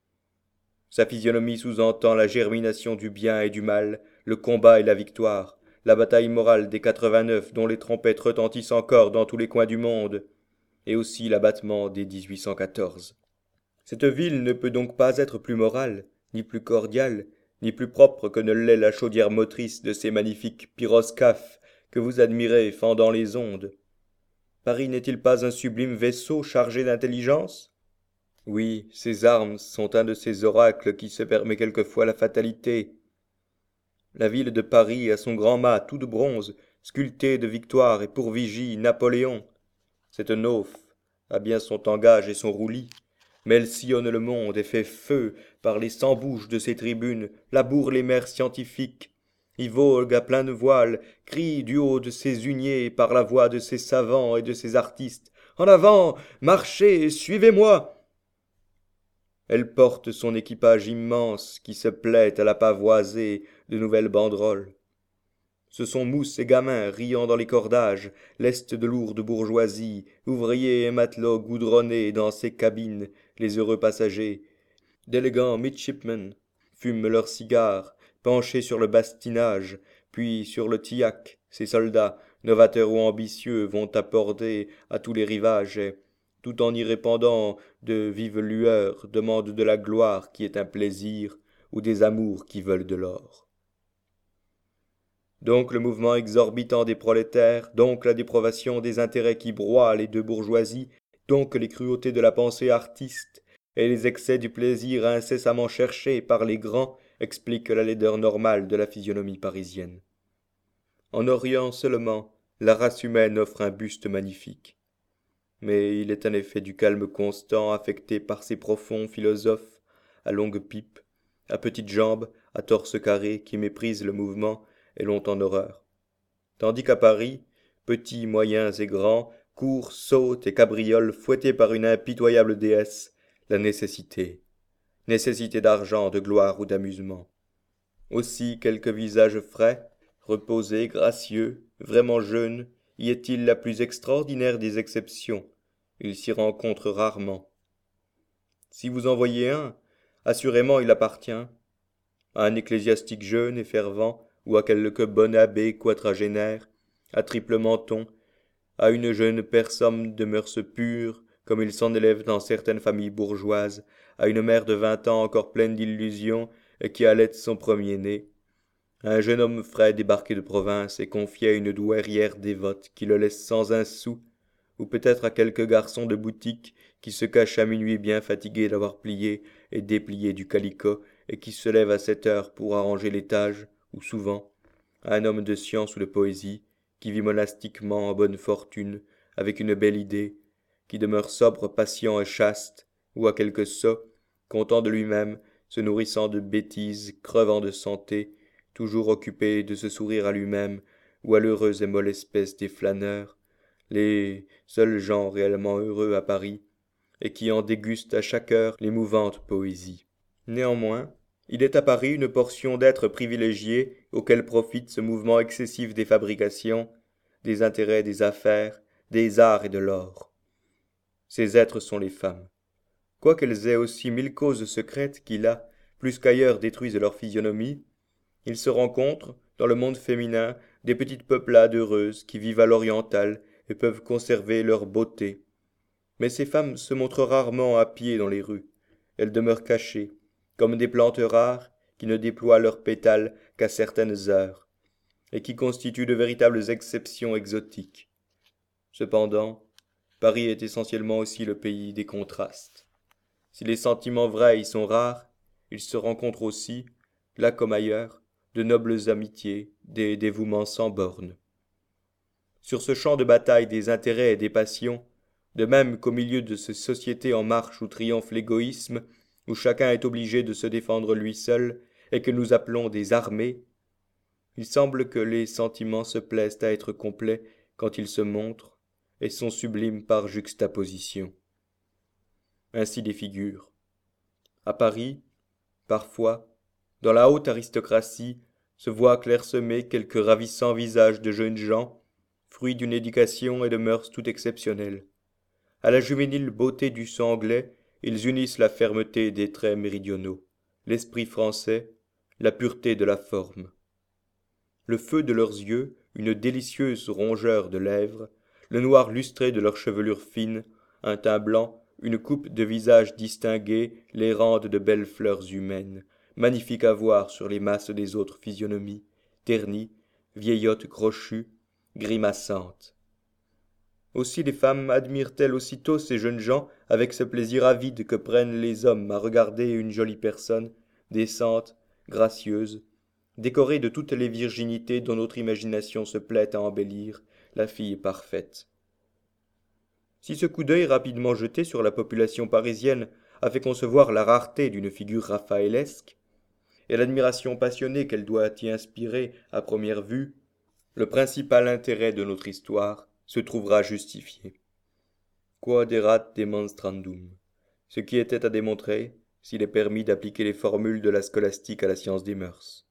Sa physionomie sous-entend la germination du bien et du mal, le combat et la victoire, la bataille morale des quatre-vingt-neuf dont les trompettes retentissent encore dans tous les coins du monde, et aussi l'abattement des dix-huit cent quatorze. Cette ville ne peut donc pas être plus morale, ni plus cordiale, ni plus propre que ne l'est la chaudière motrice de ces magnifiques pyroscaphes que vous admirez fendant les ondes. Paris n'est-il pas un sublime vaisseau chargé d'intelligence? Oui, ses armes sont un de ces oracles qui se permet quelquefois la fatalité. La ville de Paris a son grand mât tout de bronze, sculpté de victoire et pour vigie Napoléon. Cette nauf a bien son tangage et son roulis, mais elle sillonne le monde et fait feu par les cent bouches de ses tribunes, laboure les mers scientifiques, y vogue à pleines voiles, crie du haut de ses huniers par la voix de ses savants et de ses artistes. En avant, marchez, suivez-moi. Elle porte son équipage immense qui se plaît à la pavoiser de nouvelles banderoles. Ce sont mousses et gamins riant dans les cordages, lest de lourdes bourgeoisies, ouvriers et matelots goudronnés dans ces cabines, les heureux passagers. D'élégants midshipmen fument leurs cigares, penchés sur le bastinage, puis sur le tillac, ces soldats, novateurs ou ambitieux, vont apporter à tous les rivages et, tout en y répandant de vives lueurs, demandent de la gloire qui est un plaisir, ou des amours qui veulent de l'or. Donc le mouvement exorbitant des prolétaires, donc la dépravation des intérêts qui broient les deux bourgeoisies, donc les cruautés de la pensée artiste, et les excès du plaisir incessamment cherchés par les grands expliquent la laideur normale de la physionomie parisienne. En Orient seulement, la race humaine offre un buste magnifique. Mais il est un effet du calme constant affecté par ces profonds philosophes, à longue pipe, à petites jambes, à torse carré, qui méprisent le mouvement et l'ont en horreur. Tandis qu'à Paris, petits, moyens et grands, courent, sautent et cabriolent fouettés par une impitoyable déesse, la nécessité. Nécessité d'argent, de gloire ou d'amusement. Aussi quelques visages frais, reposés, gracieux, vraiment jeunes, y est-il la plus extraordinaire des exceptions. Il s'y rencontre rarement. Si vous en voyez un, assurément il appartient à un ecclésiastique jeune et fervent, ou à quelque bon abbé quadragénaire, à triple menton, à une jeune personne de mœurs pures, comme il s'en élève dans certaines familles bourgeoises, à une mère de vingt ans encore pleine d'illusions et qui allaite son premier-né, à un jeune homme frais débarqué de province et confié à une douairière dévote qui le laisse sans un sou, ou peut-être à quelque garçon de boutique qui se cache à minuit bien fatigué d'avoir plié et déplié du calicot et qui se lève à sept heures pour arranger l'étage, ou souvent, à un homme de science ou de poésie, qui vit monastiquement en bonne fortune, avec une belle idée, qui demeure sobre, patient et chaste, ou à quelque sot, content de lui-même, se nourrissant de bêtises, crevant de santé, toujours occupé de se sourire à lui-même, ou à l'heureuse et molle espèce des flâneurs, les seuls gens réellement heureux à Paris, et qui en dégustent à chaque heure l'émouvante poésie. Néanmoins, il est à Paris une portion d'êtres privilégiés auxquels profite ce mouvement excessif des fabrications, des intérêts, des affaires, des arts et de l'or. Ces êtres sont les femmes. Quoiqu'elles aient aussi mille causes secrètes qui là, plus qu'ailleurs détruisent leur physionomie, il se rencontre, dans le monde féminin, des petites peuplades heureuses qui vivent à l'orientale et peuvent conserver leur beauté. Mais ces femmes se montrent rarement à pied dans les rues. Elles demeurent cachées, comme des plantes rares qui ne déploient leurs pétales qu'à certaines heures, et qui constituent de véritables exceptions exotiques. Cependant, Paris est essentiellement aussi le pays des contrastes. Si les sentiments vrais y sont rares, il se rencontre aussi, là comme ailleurs, de nobles amitiés, des dévouements sans bornes. Sur ce champ de bataille des intérêts et des passions, de même qu'au milieu de ces sociétés en marche où triomphe l'égoïsme, où chacun est obligé de se défendre lui seul, et que nous appelons des armées, il semble que les sentiments se plaisent à être complets quand ils se montrent, et sont sublimes par juxtaposition. Ainsi des figures. À Paris, parfois, dans la haute aristocratie, se voient clairsemés quelques ravissants visages de jeunes gens, fruits d'une éducation et de mœurs tout exceptionnelles. À la juvénile beauté du sang anglais, ils unissent la fermeté des traits méridionaux, l'esprit français, la pureté de la forme. Le feu de leurs yeux, une délicieuse rongeur de lèvres, le noir lustré de leur chevelure fine, un teint blanc, une coupe de visage distinguée les rendent de belles fleurs humaines, magnifiques à voir sur les masses des autres physionomies, ternies, vieillottes crochues, grimaçantes. Aussi les femmes admirent-elles aussitôt ces jeunes gens avec ce plaisir avide que prennent les hommes à regarder une jolie personne, décente, gracieuse, décorée de toutes les virginités dont notre imagination se plaît à embellir la fille parfaite. Si ce coup d'œil rapidement jeté sur la population parisienne a fait concevoir la rareté d'une figure raphaëlesque, et l'admiration passionnée qu'elle doit y inspirer à première vue, le principal intérêt de notre histoire se trouvera justifié. Quod erat demonstrandum. Ce qui était à démontrer s'il est permis d'appliquer les formules de la scolastique à la science des mœurs.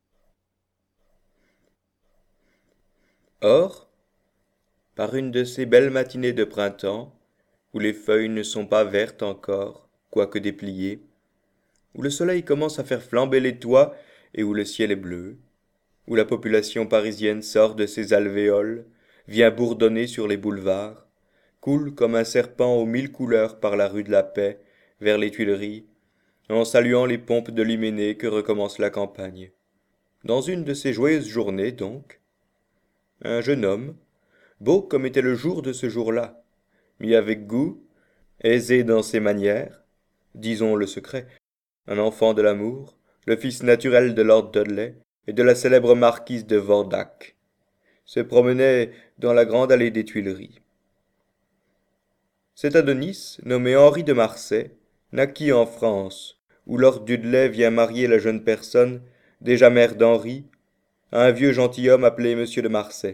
Or, par une de ces belles matinées de printemps, où les feuilles ne sont pas vertes encore, quoique dépliées, où le soleil commence à faire flamber les toits et où le ciel est bleu, où la population parisienne sort de ses alvéoles, vient bourdonner sur les boulevards, coule comme un serpent aux mille couleurs par la rue de la Paix vers les Tuileries, en saluant les pompes de l'hyménée que recommence la campagne. Dans une de ces joyeuses journées, donc, un jeune homme, beau comme était le jour de ce jour-là, mis avec goût, aisé dans ses manières, disons le secret, un enfant de l'amour, le fils naturel de lord Dudley et de la célèbre marquise de Vordac, se promenait dans la grande allée des Tuileries. Cet Adonis, nommé Henri de Marsay, naquit en France, où lord Dudley vient marier la jeune personne, déjà mère d'Henri, à un vieux gentilhomme appelé monsieur de Marsay.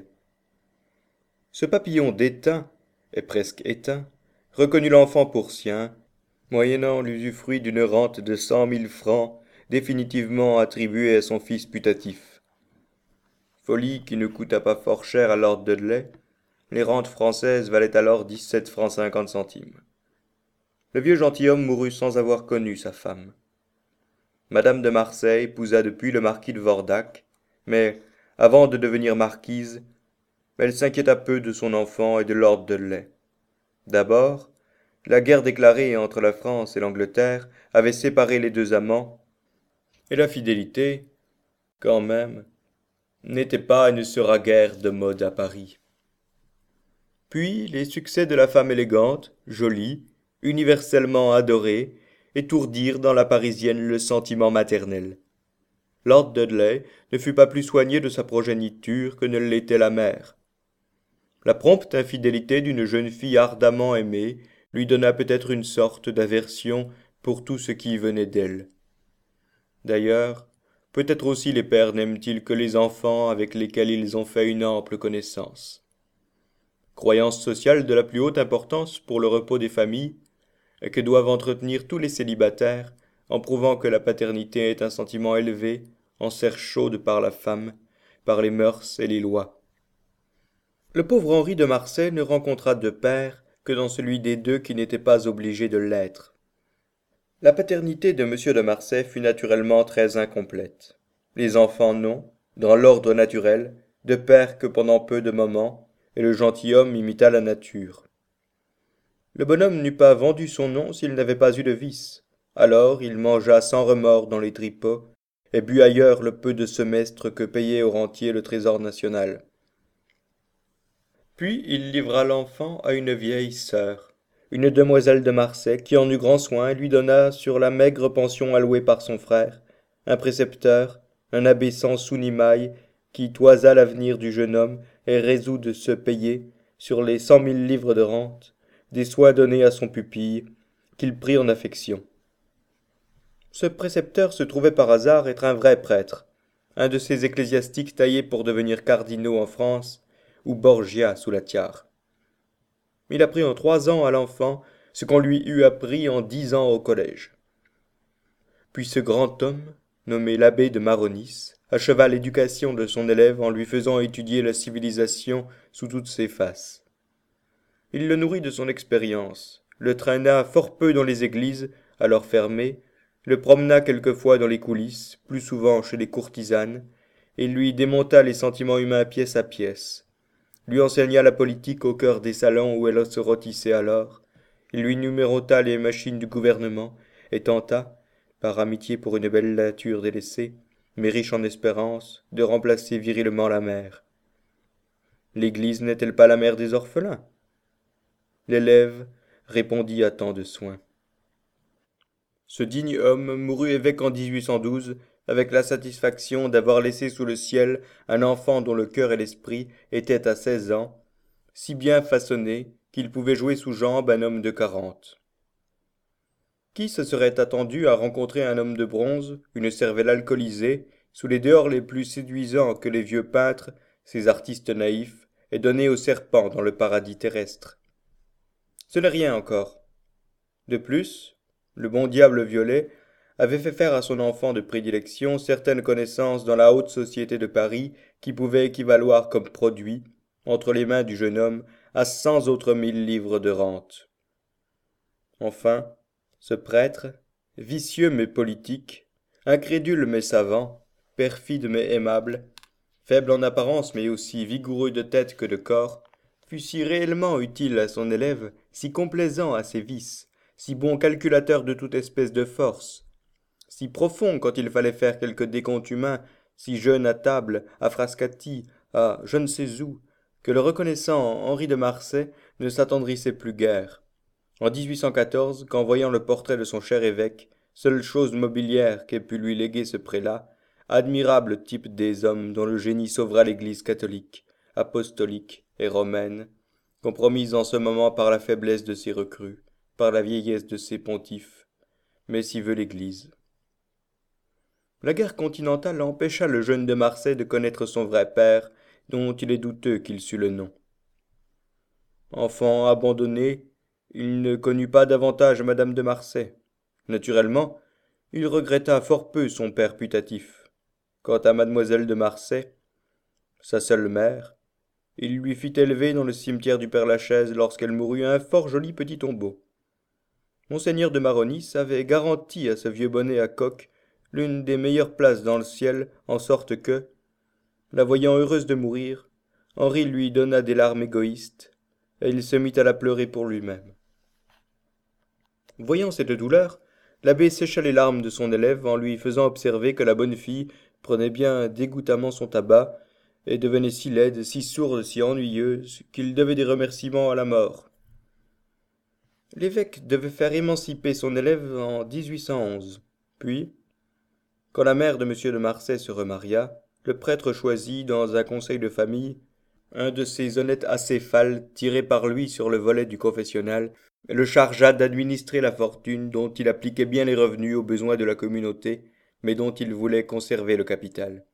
Ce papillon déteint, et presque éteint, reconnut l'enfant pour sien, moyennant l'usufruit d'une rente de cent mille francs définitivement attribuée à son fils putatif. Folie qui ne coûta pas fort cher à lord Dudley, les rentes françaises valaient alors dix-sept francs cinquante centimes. Le vieux gentilhomme mourut sans avoir connu sa femme. Madame de Marsay épousa depuis le marquis de Vordac, mais, avant de devenir marquise, elle s'inquiéta peu de son enfant et de lord Dudley. D'abord, la guerre déclarée entre la France et l'Angleterre avait séparé les deux amants, et la fidélité, quand même, n'était pas et ne sera guère de mode à Paris. Puis les succès de la femme élégante, jolie, universellement adorée, étourdirent dans la Parisienne le sentiment maternel. Lord Dudley ne fut pas plus soigné de sa progéniture que ne l'était la mère. La prompte infidélité d'une jeune fille ardemment aimée lui donna peut-être une sorte d'aversion pour tout ce qui venait d'elle. D'ailleurs, peut-être aussi les pères n'aiment-ils que les enfants avec lesquels ils ont fait une ample connaissance. Croyance sociale de la plus haute importance pour le repos des familles, et que doivent entretenir tous les célibataires, en prouvant que la paternité est un sentiment élevé, en serre chaude par la femme, par les mœurs et les lois. Le pauvre Henri de Marsay ne rencontra de père que dans celui des deux qui n'était pas obligé de l'être. La paternité de monsieur de Marsay fut naturellement très incomplète. Les enfants n'ont, dans l'ordre naturel, de père que pendant peu de moments, et le gentilhomme imita la nature. Le bonhomme n'eût pas vendu son nom s'il n'avait pas eu de vice. Alors il mangea sans remords dans les tripots, et but ailleurs le peu de semestres que payait au rentier le trésor national. Puis il livra l'enfant à une vieille sœur, une demoiselle de Marsay, qui en eut grand soin et lui donna, sur la maigre pension allouée par son frère, un précepteur, un abbé sans sou ni maille, qui toisa l'avenir du jeune homme et résout de se payer, sur les cent mille livres de rente, des soins donnés à son pupille, qu'il prit en affection. Ce précepteur se trouvait par hasard être un vrai prêtre, un de ces ecclésiastiques taillés pour devenir cardinaux en France, ou Borgia sous la tiare. Il apprit en trois ans à l'enfant ce qu'on lui eût appris en dix ans au collège. Puis ce grand homme, nommé l'abbé de Maronis, acheva l'éducation de son élève en lui faisant étudier la civilisation sous toutes ses faces. Il le nourrit de son expérience, le traîna fort peu dans les églises, alors fermées, le promena quelquefois dans les coulisses, plus souvent chez les courtisanes, et lui démonta les sentiments humains pièce à pièce, lui enseigna la politique au cœur des salons où elle se rôtissait alors, il lui numérota les machines du gouvernement, et tenta, par amitié pour une belle nature délaissée, mais riche en espérance, de remplacer virilement la mère. L'Église n'est-elle pas la mère des orphelins? L'élève répondit à tant de soins. Ce digne homme mourut évêque en dix-huit cent douze, avec la satisfaction d'avoir laissé sous le ciel un enfant dont le cœur et l'esprit étaient à seize ans, si bien façonnés qu'il pouvait jouer sous jambe un homme de quarante. Qui se serait attendu à rencontrer un homme de bronze, une cervelle alcoolisée, sous les dehors les plus séduisants que les vieux peintres, ces artistes naïfs, aient donné aux serpents dans le paradis terrestre? Ce n'est rien encore. De plus, Le bon diable violet avait fait faire à son enfant de prédilection certaines connaissances dans la haute société de Paris qui pouvaient équivaloir comme produit, entre les mains du jeune homme, à cent autres mille livres de rente. Enfin, ce prêtre, vicieux mais politique, incrédule mais savant, perfide mais aimable, faible en apparence mais aussi vigoureux de tête que de corps, fut si réellement utile à son élève, si complaisant à ses vices, si bon calculateur de toute espèce de force, si profond quand il fallait faire quelque décompte humain, si jeune à table, à Frascati, à je ne sais où, que le reconnaissant Henri de Marsay ne s'attendrissait plus guère. En dix-huit cent quatorze, qu'en voyant le portrait de son cher évêque, seule chose mobilière qu'ait pu lui léguer ce prélat, admirable type des hommes dont le génie sauvera l'Église catholique, apostolique et romaine, compromise en ce moment par la faiblesse de ses recrues, par la vieillesse de ses pontifes, mais si veut l'Église. La guerre continentale empêcha le jeune de Marsay de connaître son vrai père, dont il est douteux qu'il sût le nom. Enfant abandonné, il ne connut pas davantage madame de Marsay. Naturellement, il regretta fort peu son père putatif. Quant à mademoiselle de Marsay, sa seule mère, il lui fit élever dans le cimetière du Père-Lachaise lorsqu'elle mourut un fort joli petit tombeau. Monseigneur de Maronis avait garanti à ce vieux bonnet à coque l'une des meilleures places dans le ciel, en sorte que, la voyant heureuse de mourir, Henri lui donna des larmes égoïstes, et il se mit à la pleurer pour lui-même. Voyant cette douleur, l'abbé sécha les larmes de son élève en lui faisant observer que la bonne fille prenait bien dégoûtamment son tabac, et devenait si laide, si sourde, si ennuyeuse, qu'il devait des remerciements à la mort. L'évêque devait faire émanciper son élève en dix-huit cent onze. Puis, quand la mère de monsieur de Marsay se remaria, le prêtre choisit, dans un conseil de famille, un de ces honnêtes acéphales tirés par lui sur le volet du confessionnal, et le chargea d'administrer la fortune dont il appliquait bien les revenus aux besoins de la communauté, mais dont il voulait conserver le capital.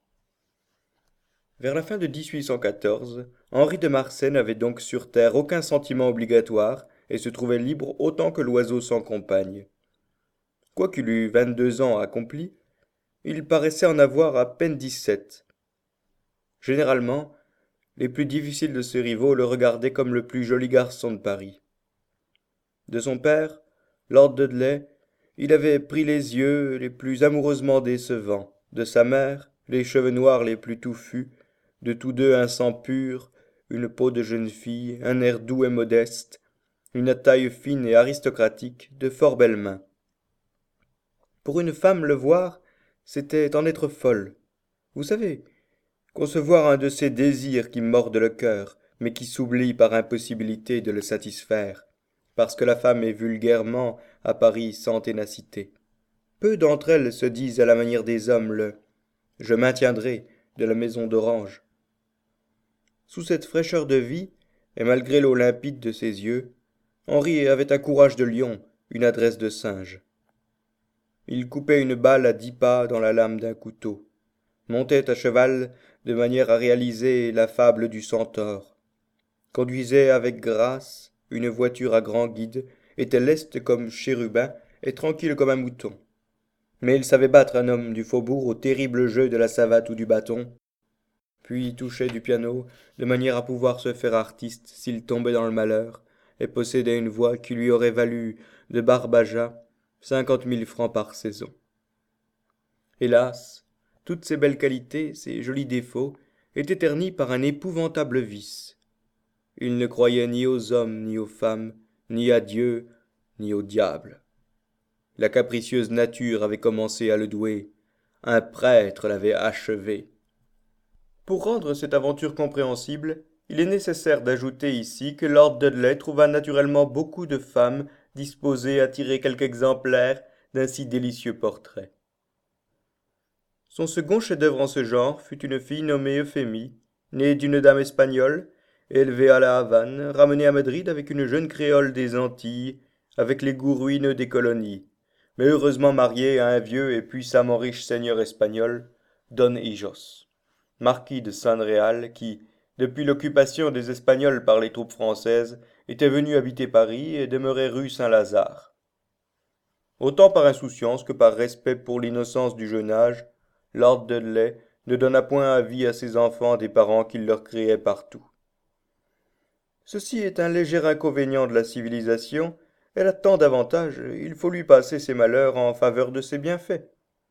Vers la fin de dix-huit cent quatorze, Henri de Marsay n'avait donc sur terre aucun sentiment obligatoire et se trouvait libre autant que l'oiseau sans compagne. Quoiqu'il eût vingt-deux ans accomplis, il paraissait en avoir à peine dix-sept. Généralement, les plus difficiles de ses rivaux le regardaient comme le plus joli garçon de Paris. De son père, lord Dudley, il avait pris les yeux les plus amoureusement décevants, de sa mère, les cheveux noirs les plus touffus, de tous deux un sang pur, une peau de jeune fille, un air doux et modeste, une taille fine et aristocratique, de fort belles mains. Pour une femme le voir, c'était en être folle. Vous savez, concevoir un de ces désirs qui mordent le cœur, mais qui s'oublient par impossibilité de le satisfaire, parce que la femme est vulgairement, à Paris, sans ténacité. Peu d'entre elles se disent à la manière des hommes le « je maintiendrai » de la maison d'Orange. Sous cette fraîcheur de vie, et malgré l'eau limpide de ses yeux, Henri avait un courage de lion, une adresse de singe. Il coupait une balle à dix pas dans la lame d'un couteau, montait à cheval de manière à réaliser la fable du centaure, conduisait avec grâce une voiture à grand guide, était leste comme chérubin et tranquille comme un mouton. Mais il savait battre un homme du faubourg au terrible jeu de la savate ou du bâton, puis touchait du piano de manière à pouvoir se faire artiste s'il tombait dans le malheur, et possédait une voix qui lui aurait valu de Barbaja cinquante mille francs par saison. Hélas, toutes ces belles qualités, ces jolis défauts, étaient ternis par un épouvantable vice. Il ne croyait ni aux hommes, ni aux femmes, ni à Dieu, ni au diable. La capricieuse nature avait commencé à le douer. Un prêtre l'avait achevé. Pour rendre cette aventure compréhensible, il est nécessaire d'ajouter ici que lord Dudley trouva naturellement beaucoup de femmes disposées à tirer quelque exemplaire d'un si délicieux portrait. Son second chef-d'œuvre en ce genre fut une fille nommée Euphémie, née d'une dame espagnole, élevée à la Havane, ramenée à Madrid avec une jeune créole des Antilles, avec les goûts ruineux des colonies, mais heureusement mariée à un vieux et puissamment riche seigneur espagnol, Don Hijos, marquis de San Réal, qui, depuis l'occupation des Espagnols par les troupes françaises, était venu habiter Paris et demeurait rue Saint-Lazare. Autant par insouciance que par respect pour l'innocence du jeune âge, lord Dudley ne donna point avis à ses enfants des parents qu'il leur créait partout. Ceci est un léger inconvénient de la civilisation. Elle a tant d'avantages, il faut lui passer ses malheurs en faveur de ses bienfaits.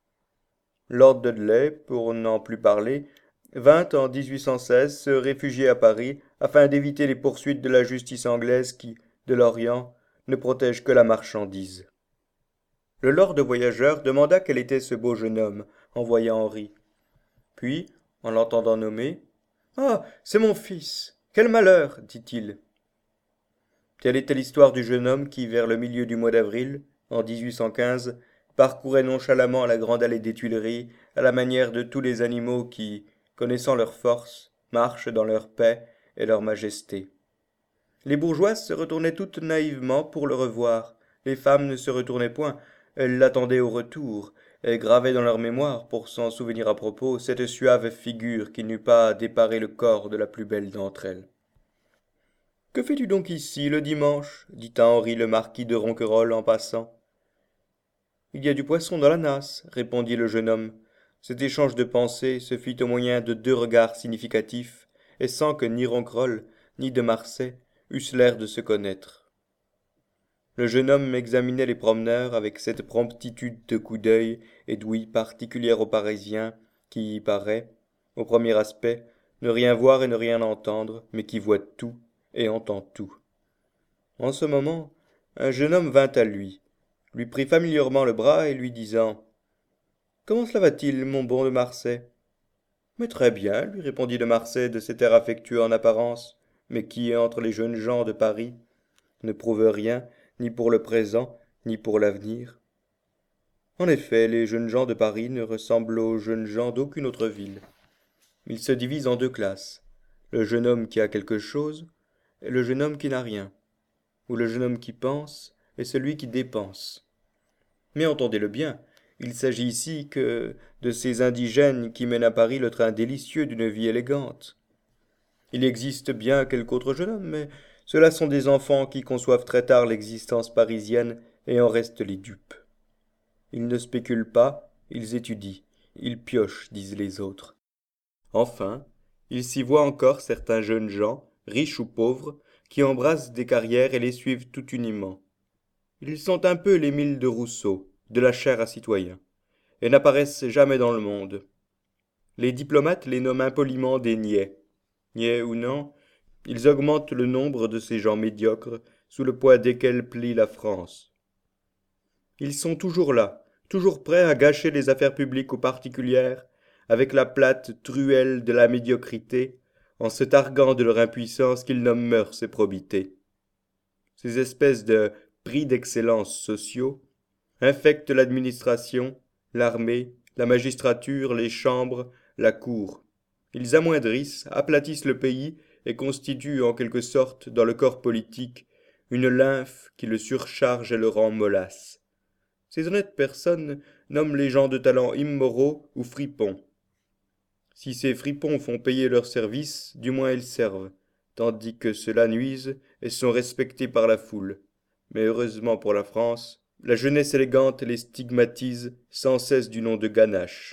Lord Dudley, pour n'en plus parler, vint en dix-huit cent seize se réfugier à Paris afin d'éviter les poursuites de la justice anglaise qui, de l'Orient, ne protège que la marchandise. Le lord voyageur demanda quel était ce beau jeune homme, en voyant Henri. Puis, en l'entendant nommer, « Ah, c'est mon fils! Quel malheur! » dit-il. Telle était l'histoire du jeune homme qui, vers le milieu du mois d'avril, en dix-huit cent quinze, parcourait nonchalamment la grande allée des Tuileries à la manière de tous les animaux qui, connaissant leur force, marchent dans leur paix et leur majesté. Les bourgeoises se retournaient toutes naïvement pour le revoir. Les femmes ne se retournaient point, elles l'attendaient au retour, et gravaient dans leur mémoire, pour s'en souvenir à propos, cette suave figure qui n'eût pas déparé le corps de la plus belle d'entre elles. « Que fais-tu donc ici, le dimanche » dit à Henri le marquis de Ronquerolles en passant. « Il y a du poisson dans la nasse, » répondit le jeune homme. Cet échange de pensées se fit au moyen de deux regards significatifs, et sans que ni Ronquerolles, ni de Marsay eussent l'air de se connaître. Le jeune homme examinait les promeneurs avec cette promptitude de coup d'œil et d'ouïe particulière aux Parisiens, qui y paraît, au premier aspect, ne rien voir et ne rien entendre, mais qui voit tout et entend tout. En ce moment, un jeune homme vint à lui, lui prit familièrement le bras et lui disant « Comment cela va-t-il, mon bon de Marsay ?»« Mais très bien, lui répondit de Marsay de cet air affectueux en apparence, mais qui, entre les jeunes gens de Paris, ne prouve rien, ni pour le présent, ni pour l'avenir. En effet, les jeunes gens de Paris ne ressemblent aux jeunes gens d'aucune autre ville. Ils se divisent en deux classes, le jeune homme qui a quelque chose, et le jeune homme qui n'a rien, ou le jeune homme qui pense, et celui qui dépense. Mais entendez-le bien, il s'agit ici que de ces indigènes qui mènent à Paris le train délicieux d'une vie élégante. Il existe bien quelque autre jeune homme, mais ceux-là sont des enfants qui conçoivent très tard l'existence parisienne et en restent les dupes. Ils ne spéculent pas, ils étudient, ils piochent, disent les autres. Enfin, il s'y voit encore certains jeunes gens, riches ou pauvres, qui embrassent des carrières et les suivent tout uniment. Ils sont un peu l'Émile de Rousseau, de la chair à citoyen, et n'apparaissent jamais dans le monde. Les diplomates les nomment impoliment des niais. Niais ou non, ils augmentent le nombre de ces gens médiocres sous le poids desquels plie la France. Ils sont toujours là, toujours prêts à gâcher les affaires publiques ou particulières, avec la plate truelle de la médiocrité, en se targuant de leur impuissance qu'ils nomment mœurs et probité. Ces espèces de prix d'excellence sociaux infectent l'administration, l'armée, la magistrature, les chambres, la cour. Ils amoindrissent, aplatissent le pays et constituent en quelque sorte, dans le corps politique, une lymphe qui le surcharge et le rend mollasse. Ces honnêtes personnes nomment les gens de talent immoraux ou fripons. Si ces fripons font payer leurs services, du moins ils servent, tandis que ceux-là nuisent et sont respectés par la foule. Mais heureusement pour la France, la jeunesse élégante les stigmatise sans cesse du nom de ganaches.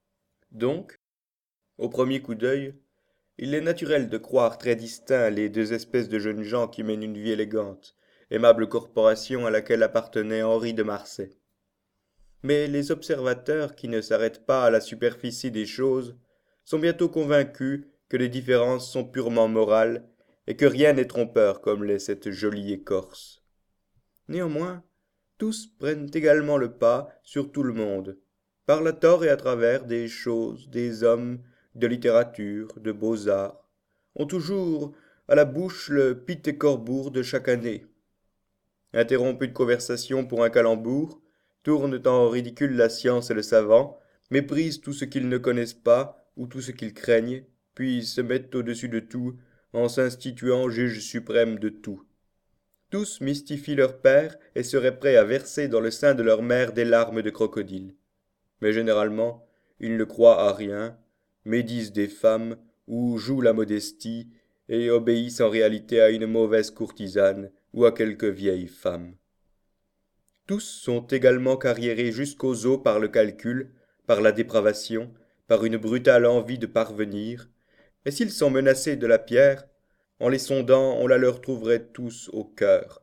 Donc, au premier coup d'œil, il est naturel de croire très distincts les deux espèces de jeunes gens qui mènent une vie élégante, aimable corporation à laquelle appartenait Henri de Marsay. Mais les observateurs qui ne s'arrêtent pas à la superficie des choses sont bientôt convaincus que les différences sont purement morales et que rien n'est trompeur comme l'est cette jolie écorce. Néanmoins, tous prennent également le pas sur tout le monde, parlent à tort et à travers des choses, des hommes, de littérature, de beaux-arts, ont toujours à la bouche le Pittet-Corbourg de chaque année. Interrompent une conversation pour un calembour, tournent en ridicule la science et le savant, méprisent tout ce qu'ils ne connaissent pas ou tout ce qu'ils craignent, puis se mettent au-dessus de tout en s'instituant juges suprêmes de tout. Tous mystifient leur père et seraient prêts à verser dans le sein de leur mère des larmes de crocodile. Mais généralement, ils ne croient à rien, médisent des femmes ou jouent la modestie et obéissent en réalité à une mauvaise courtisane ou à quelque vieille femme. Tous sont également carriérés jusqu'aux os par le calcul, par la dépravation, par une brutale envie de parvenir, et s'ils sont menacés de la pierre, en les sondant, on la leur trouverait tous au cœur.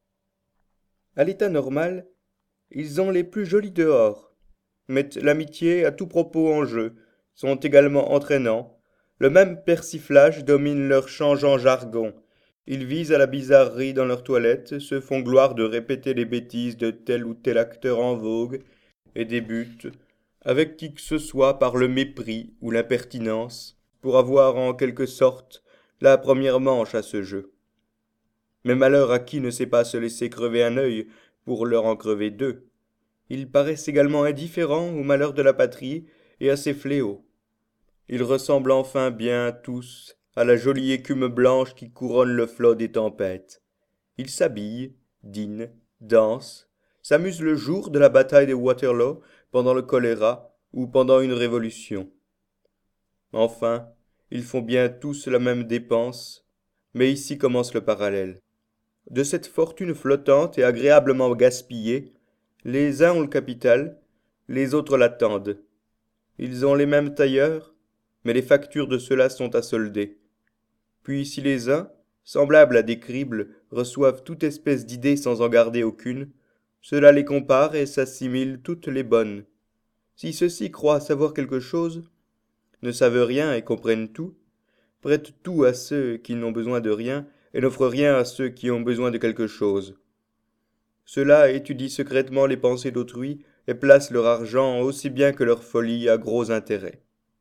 À l'état normal, ils ont les plus jolis dehors, mettent l'amitié à tout propos en jeu, sont également entraînants, le même persiflage domine leur changeant jargon, ils visent à la bizarrerie dans leur toilette, se font gloire de répéter les bêtises de tel ou tel acteur en vogue, et débutent, avec qui que ce soit par le mépris ou l'impertinence, pour avoir en quelque sorte la première manche à ce jeu. Mais malheur à qui ne sait pas se laisser crever un œil pour leur en crever deux. Ils paraissent également indifférents aux malheurs de la patrie et à ses fléaux. Ils ressemblent enfin bien tous à la jolie écume blanche qui couronne le flot des tempêtes. Ils s'habillent, dînent, dansent, s'amusent le jour de la bataille de Waterloo, pendant le choléra ou pendant une révolution. Enfin, ils font bien tous la même dépense, mais ici commence le parallèle. De cette fortune flottante et agréablement gaspillée, les uns ont le capital, les autres l'attendent. Ils ont les mêmes tailleurs, mais les factures de ceux-là sont à solder. Puis si les uns, semblables à des cribles, reçoivent toute espèce d'idées sans en garder aucune, ceux-là les comparent et s'assimilent toutes les bonnes. Si ceux-ci croient savoir quelque chose, ne savent rien et comprennent tout, prêtent tout à ceux qui n'ont besoin de rien et n'offrent rien à ceux qui ont besoin de quelque chose. Ceux-là étudient secrètement les pensées d'autrui et placent leur argent aussi bien que leur folie à gros intérêts.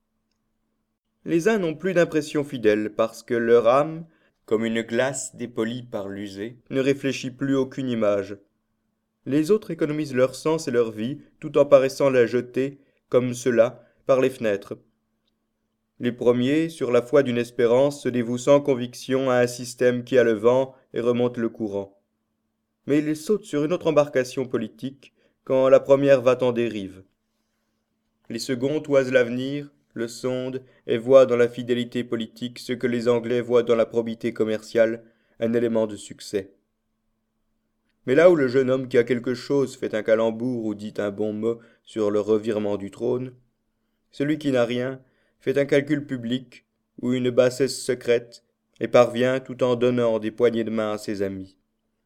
Les uns n'ont plus d'impression fidèle parce que leur âme, comme une glace dépolie par l'usée, ne réfléchit plus aucune image. Les autres économisent leur sens et leur vie tout en paraissant la jeter, comme ceux-là, par les fenêtres. Les premiers, sur la foi d'une espérance, se dévouent sans conviction à un système qui a le vent et remonte le courant. Mais ils sautent sur une autre embarcation politique quand la première va en dérive. Les seconds toisent l'avenir, le sondent et voient dans la fidélité politique ce que les Anglais voient dans la probité commerciale, un élément de succès. Mais là où le jeune homme qui a quelque chose fait un calembour ou dit un bon mot sur le revirement du trône, celui qui n'a rien fait un calcul public ou une bassesse secrète et parvient tout en donnant des poignées de main à ses amis.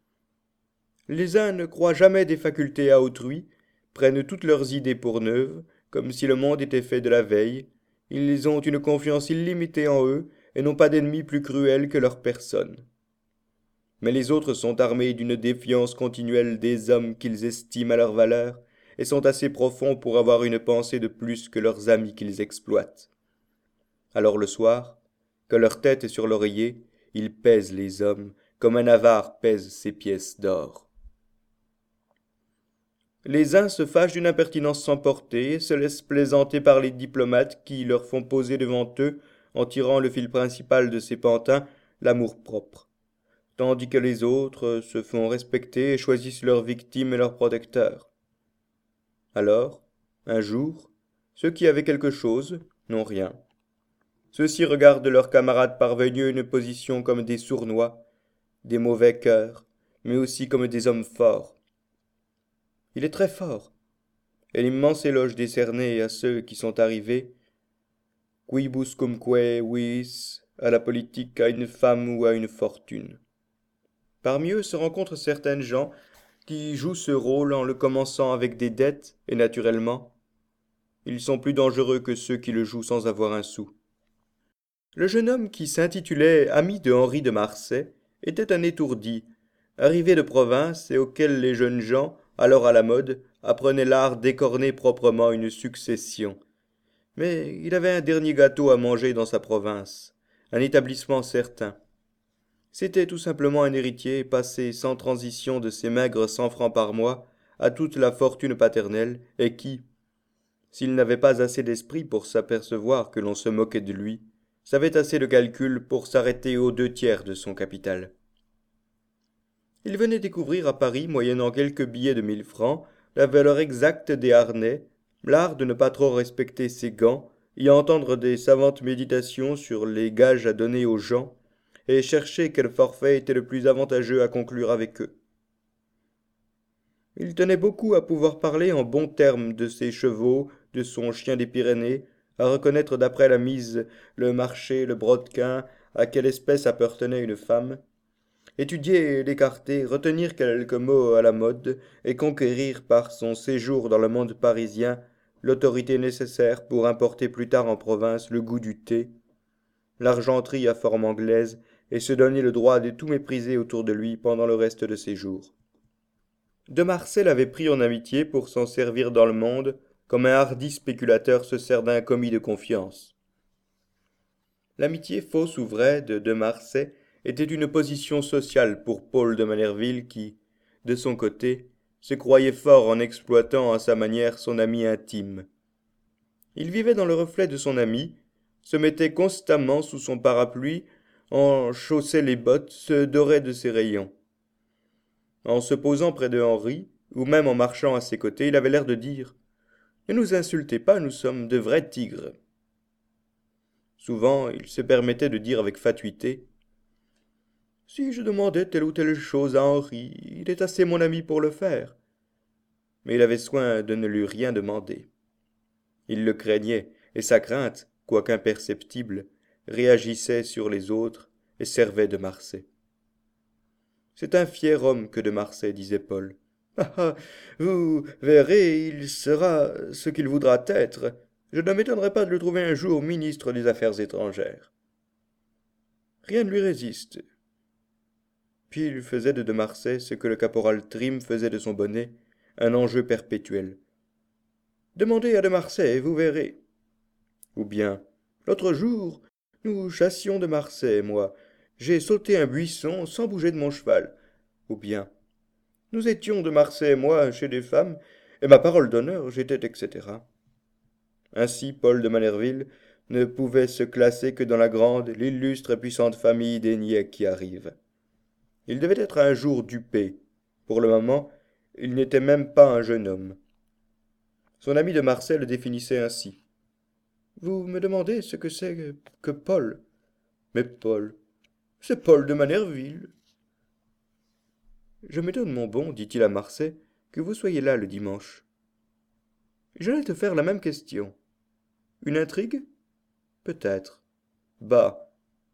Les uns ne croient jamais des facultés à autrui, prennent toutes leurs idées pour neuves, comme si le monde était fait de la veille, ils ont une confiance illimitée en eux et n'ont pas d'ennemis plus cruels que leur personne. Mais les autres sont armés d'une défiance continuelle des hommes qu'ils estiment à leur valeur et sont assez profonds pour avoir une pensée de plus que leurs amis qu'ils exploitent. Alors le soir, que leur tête est sur l'oreiller, ils pèsent les hommes comme un avare pèse ses pièces d'or. Les uns se fâchent d'une impertinence sans portée et se laissent plaisanter par les diplomates qui leur font poser devant eux, en tirant le fil principal de ces pantins, l'amour-propre, tandis que les autres se font respecter et choisissent leurs victimes et leurs protecteurs. Alors, un jour, ceux qui avaient quelque chose n'ont rien. Ceux-ci regardent leurs camarades parvenus à une position comme des sournois, des mauvais cœurs, mais aussi comme des hommes forts. Il est très fort, et l'immense éloge décerné à ceux qui sont arrivés, quibuscumque vis, à la politique, à une femme ou à une fortune. Parmi eux se rencontrent certaines gens qui jouent ce rôle en le commençant avec des dettes, et naturellement, ils sont plus dangereux que ceux qui le jouent sans avoir un sou. Le jeune homme qui s'intitulait ami de Henri de Marsay était un étourdi, arrivé de province et auquel les jeunes gens, alors à la mode, apprenaient l'art d'écorner proprement une succession. Mais il avait un dernier gâteau à manger dans sa province, un établissement certain. C'était tout simplement un héritier passé sans transition de ses maigres cent francs par mois à toute la fortune paternelle et qui, s'il n'avait pas assez d'esprit pour s'apercevoir que l'on se moquait de lui, savait assez de calcul pour s'arrêter aux deux tiers de son capital. Il venait découvrir à Paris, moyennant quelques billets de mille francs, la valeur exacte des harnais, l'art de ne pas trop respecter ses gants, y entendre des savantes méditations sur les gages à donner aux gens, et chercher quel forfait était le plus avantageux à conclure avec eux. Il tenait beaucoup à pouvoir parler en bons termes de ses chevaux, de son chien des Pyrénées, à reconnaître d'après la mise, le marché, le brodequin, à quelle espèce appartenait une femme, étudier et l'écarter, retenir quelques mots à la mode, et conquérir par son séjour dans le monde parisien l'autorité nécessaire pour importer plus tard en province le goût du thé, l'argenterie à forme anglaise, et se donner le droit de tout mépriser autour de lui pendant le reste de ses jours. De Marsay l'avait pris en amitié pour s'en servir dans le monde, comme un hardi spéculateur se sert d'un commis de confiance. L'amitié fausse ou vraie de De Marsay était une position sociale pour Paul de Manerville qui, de son côté, se croyait fort en exploitant à sa manière son ami intime. Il vivait dans le reflet de son ami, se mettait constamment sous son parapluie, en chaussait les bottes, se dorait de ses rayons. En se posant près de Henri, ou même en marchant à ses côtés, il avait l'air de dire « Ne nous insultez pas, nous sommes de vrais tigres. » Souvent, il se permettait de dire avec fatuité « Si je demandais telle ou telle chose à Henri, il est assez mon ami pour le faire. » Mais il avait soin de ne lui rien demander. Il le craignait, et sa crainte, quoique imperceptible, réagissait sur les autres et servait de Marsay. C'est un fier homme que de Marsay, disait Paul. Ah ah, vous verrez, il sera ce qu'il voudra être. Je ne m'étonnerais pas de le trouver un jour ministre des Affaires étrangères. Rien ne lui résiste. Puis il faisait de de Marsay ce que le caporal Trim faisait de son bonnet, un enjeu perpétuel. Demandez à de Marsay, vous verrez. Ou bien, l'autre jour, nous chassions de Marsay, moi. J'ai sauté un buisson sans bouger de mon cheval. Ou bien, nous étions de Marsay et moi chez des femmes, et ma parole d'honneur, j'étais, et cetera. Ainsi, Paul de Manerville ne pouvait se classer que dans la grande, l'illustre et puissante famille des Niais qui arrive. Il devait être un jour dupé. Pour le moment, il n'était même pas un jeune homme. Son ami de Marsay le définissait ainsi. Vous me demandez ce que c'est que Paul. Mais Paul, c'est Paul de Manerville. Je m'étonne, mon bon, dit-il à Marsay, que vous soyez là le dimanche. J'allais te faire la même question. Une intrigue? Peut-être. Bah.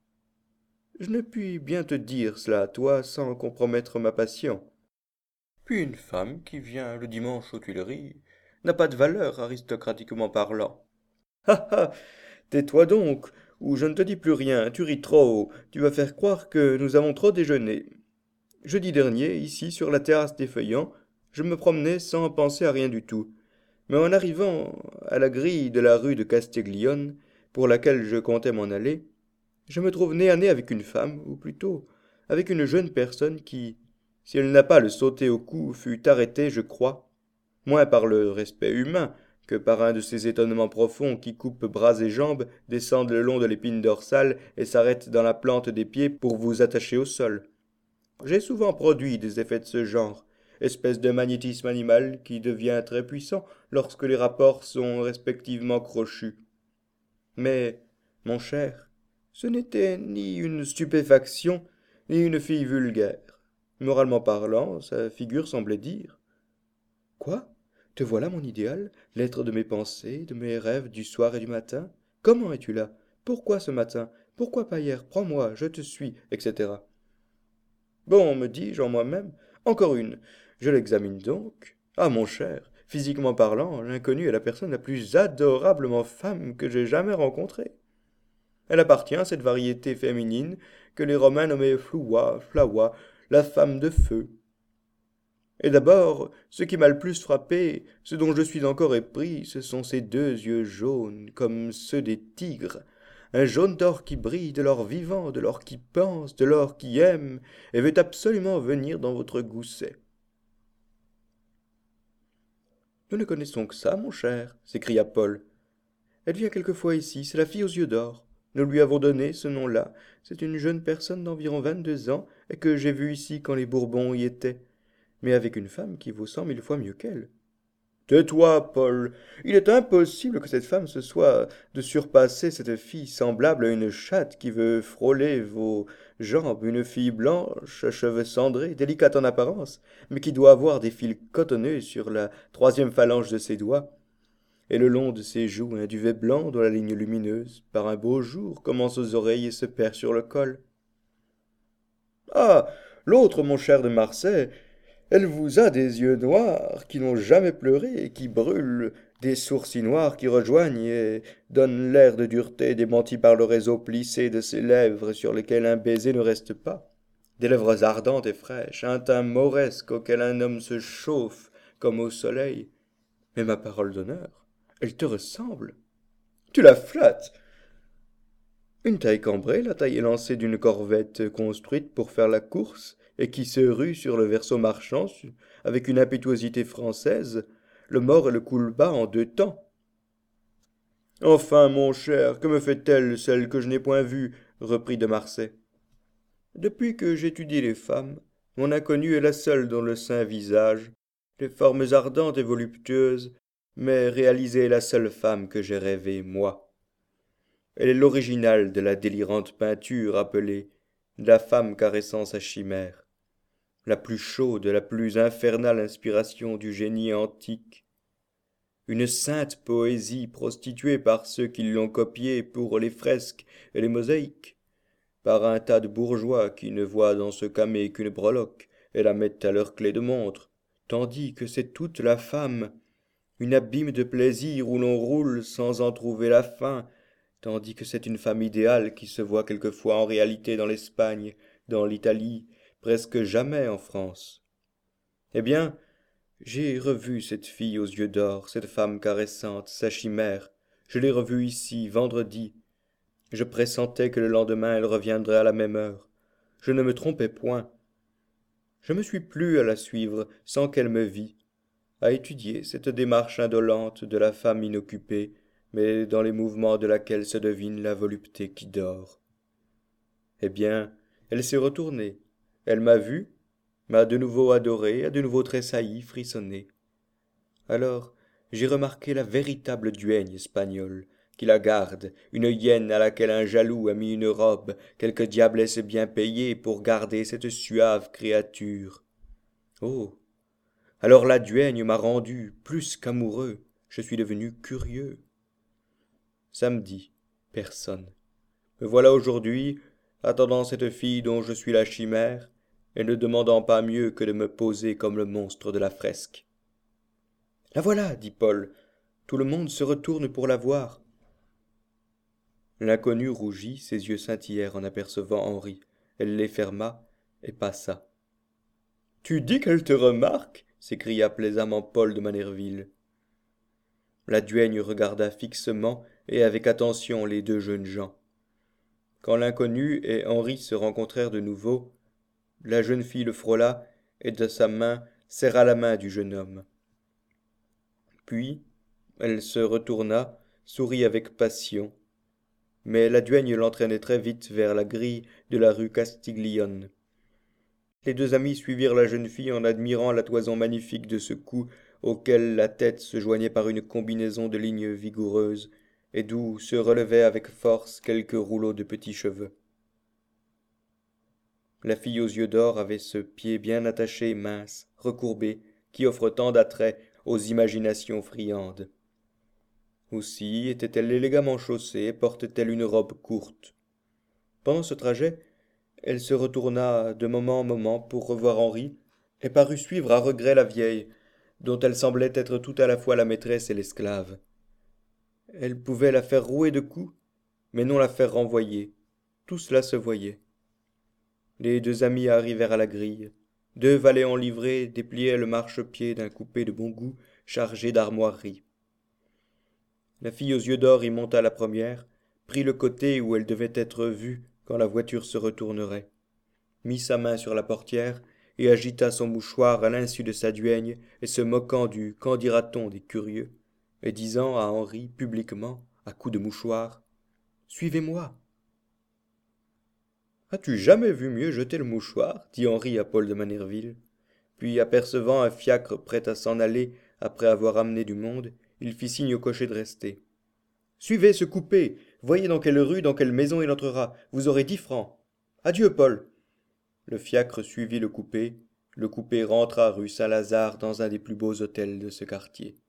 Je ne puis bien te dire cela à toi sans compromettre ma passion. Puis une femme qui vient le dimanche aux Tuileries n'a pas de valeur aristocratiquement parlant. Ah ah! Tais-toi donc, ou je ne te dis plus rien, tu ris trop, tu vas faire croire que nous avons trop déjeuné. Jeudi dernier, ici, sur la terrasse des Feuillants, je me promenais sans penser à rien du tout. Mais en arrivant à la grille de la rue de Castiglione, pour laquelle je comptais m'en aller, je me trouve nez à nez avec une femme, ou plutôt avec une jeune personne qui, si elle n'a pas le sauté au cou, fut arrêtée, je crois, moins par le respect humain que par un de ces étonnements profonds qui coupent bras et jambes, descendent le long de l'épine dorsale et s'arrêtent dans la plante des pieds pour vous attacher au sol. J'ai souvent produit des effets de ce genre, espèce de magnétisme animal qui devient très puissant lorsque les rapports sont respectivement crochus. Mais, mon cher, ce n'était ni une stupéfaction, ni une fille vulgaire. Moralement parlant, sa figure semblait dire « Quoi? Te voilà mon idéal, l'être de mes pensées, de mes rêves du soir et du matin? Comment es-tu là? Pourquoi ce matin? Pourquoi pas hier? Prends-moi, je te suis, et cetera. Bon, me dis-je en moi-même, encore une. Je l'examine donc. Ah, mon cher, physiquement parlant, l'inconnue est la personne la plus adorablement femme que j'ai jamais rencontrée. Elle appartient à cette variété féminine que les Romains nommaient flua, flawa, la femme de feu. Et d'abord, ce qui m'a le plus frappé, ce dont je suis encore épris, ce sont ces deux yeux jaunes, comme ceux des tigres, un jaune d'or qui brille, de l'or vivant, de l'or qui pense, de l'or qui aime, et veut absolument venir dans votre gousset. Nous ne connaissons que ça, mon cher, s'écria Paul. Elle vient quelquefois ici, c'est la fille aux yeux d'or. Nous lui avons donné ce nom-là. C'est une jeune personne d'environ vingt-deux ans, et que j'ai vue ici quand les Bourbons y étaient, mais avec une femme qui vaut cent mille fois mieux qu'elle. Tais-toi, Paul. Il est impossible que cette femme se soit de surpasser cette fille semblable à une chatte qui veut frôler vos jambes, une fille blanche, à cheveux cendrés, délicate en apparence, mais qui doit avoir des fils cotonneux sur la troisième phalange de ses doigts, et le long de ses joues un duvet blanc dont la ligne lumineuse, par un beau jour, commence aux oreilles et se perd sur le col. Ah, l'autre, mon cher de Marsay, elle vous a des yeux noirs qui n'ont jamais pleuré et qui brûlent, des sourcils noirs qui rejoignent et donnent l'air de dureté démenti par le réseau plissé de ses lèvres sur lesquelles un baiser ne reste pas. Des lèvres ardentes et fraîches, un teint mauresque auquel un homme se chauffe comme au soleil. Mais ma parole d'honneur, elle te ressemble. Tu la flattes. Une taille cambrée, la taille élancée d'une corvette construite pour faire la course, et qui se rue sur le verso marchand avec une impétuosité française, le mort et le coule-bas en deux temps. Enfin, mon cher, que me fait-elle, celle que je n'ai point vue, reprit de Marsay. Depuis que j'étudie les femmes, mon inconnue est la seule dont le saint visage, les formes ardentes et voluptueuses, m'ait réalisé la seule femme que j'ai rêvée, moi. Elle est l'original de la délirante peinture appelée la femme caressant sa chimère, la plus chaude, la plus infernale inspiration du génie antique, une sainte poésie prostituée par ceux qui l'ont copiée pour les fresques et les mosaïques, par un tas de bourgeois qui ne voient dans ce camée qu'une breloque et la mettent à leur clé de montre, tandis que c'est toute la femme, une abîme de plaisir où l'on roule sans en trouver la fin, tandis que c'est une femme idéale qui se voit quelquefois en réalité dans l'Espagne, dans l'Italie, presque jamais en France. Eh bien, j'ai revu cette fille aux yeux d'or, cette femme caressante, sa chimère. Je l'ai revue ici, vendredi. Je pressentais que le lendemain elle reviendrait à la même heure. Je ne me trompais point. Je me suis plu à la suivre sans qu'elle me vît, à étudier cette démarche indolente de la femme inoccupée, mais dans les mouvements de laquelle se devine la volupté qui dort. Eh bien, elle s'est retournée, elle m'a vu, m'a de nouveau adoré, a de nouveau tressailli, frissonné. Alors, j'ai remarqué la véritable duègne espagnole, qui la garde, une hyène à laquelle un jaloux a mis une robe, quelque diablesse bien payée pour garder cette suave créature. Oh! Alors la duègne m'a rendu plus qu'amoureux, je suis devenu curieux. Samedi, personne. Me voilà aujourd'hui, attendant cette fille dont je suis la chimère, et ne demandant pas mieux que de me poser comme le monstre de la fresque. La voilà, dit Paul. Tout le monde se retourne pour la voir. L'inconnu rougit, ses yeux scintillèrent en apercevant Henri. Elle les ferma et passa. Tu dis qu'elle te remarque s'écria plaisamment Paul de Manerville. La duègne regarda fixement et avec attention les deux jeunes gens. Quand l'inconnu et Henri se rencontrèrent de nouveau, la jeune fille le frôla et de sa main serra la main du jeune homme. Puis elle se retourna, sourit avec passion, mais la duègne l'entraînait très vite vers la grille de la rue Castiglione. Les deux amis suivirent la jeune fille en admirant la toison magnifique de ce cou auquel la tête se joignait par une combinaison de lignes vigoureuses, et d'où se relevaient avec force quelques rouleaux de petits cheveux. La fille aux yeux d'or avait ce pied bien attaché, mince, recourbé, qui offre tant d'attrait aux imaginations friandes. Aussi était-elle élégamment chaussée et portait-elle une robe courte. Pendant ce trajet, elle se retourna de moment en moment pour revoir Henri, et parut suivre à regret la vieille, dont elle semblait être tout à la fois la maîtresse et l'esclave. Elle pouvait la faire rouer de coups, mais non la faire renvoyer. Tout cela se voyait. Les deux amis arrivèrent à la grille. Deux valets en livrée dépliaient le marchepied d'un coupé de bon goût chargé d'armoiries. La fille aux yeux d'or y monta la première, prit le côté où elle devait être vue quand la voiture se retournerait, mit sa main sur la portière et agita son mouchoir à l'insu de sa duègne et se moquant du qu'en dira-t-on des curieux, et disant à Henri publiquement, à coups de mouchoir, « Suivez-moi !» « As-tu jamais vu mieux jeter le mouchoir ?» dit Henri à Paul de Manerville. Puis, apercevant un fiacre prêt à s'en aller, Après avoir amené du monde, il fit signe au cocher de rester. Suivez ce coupé. Voyez dans quelle rue, dans quelle maison il entrera. Vous aurez dix francs. Adieu, Paul. Le fiacre suivit le coupé. Le coupé rentra rue Saint-Lazare dans un des plus beaux hôtels de ce quartier.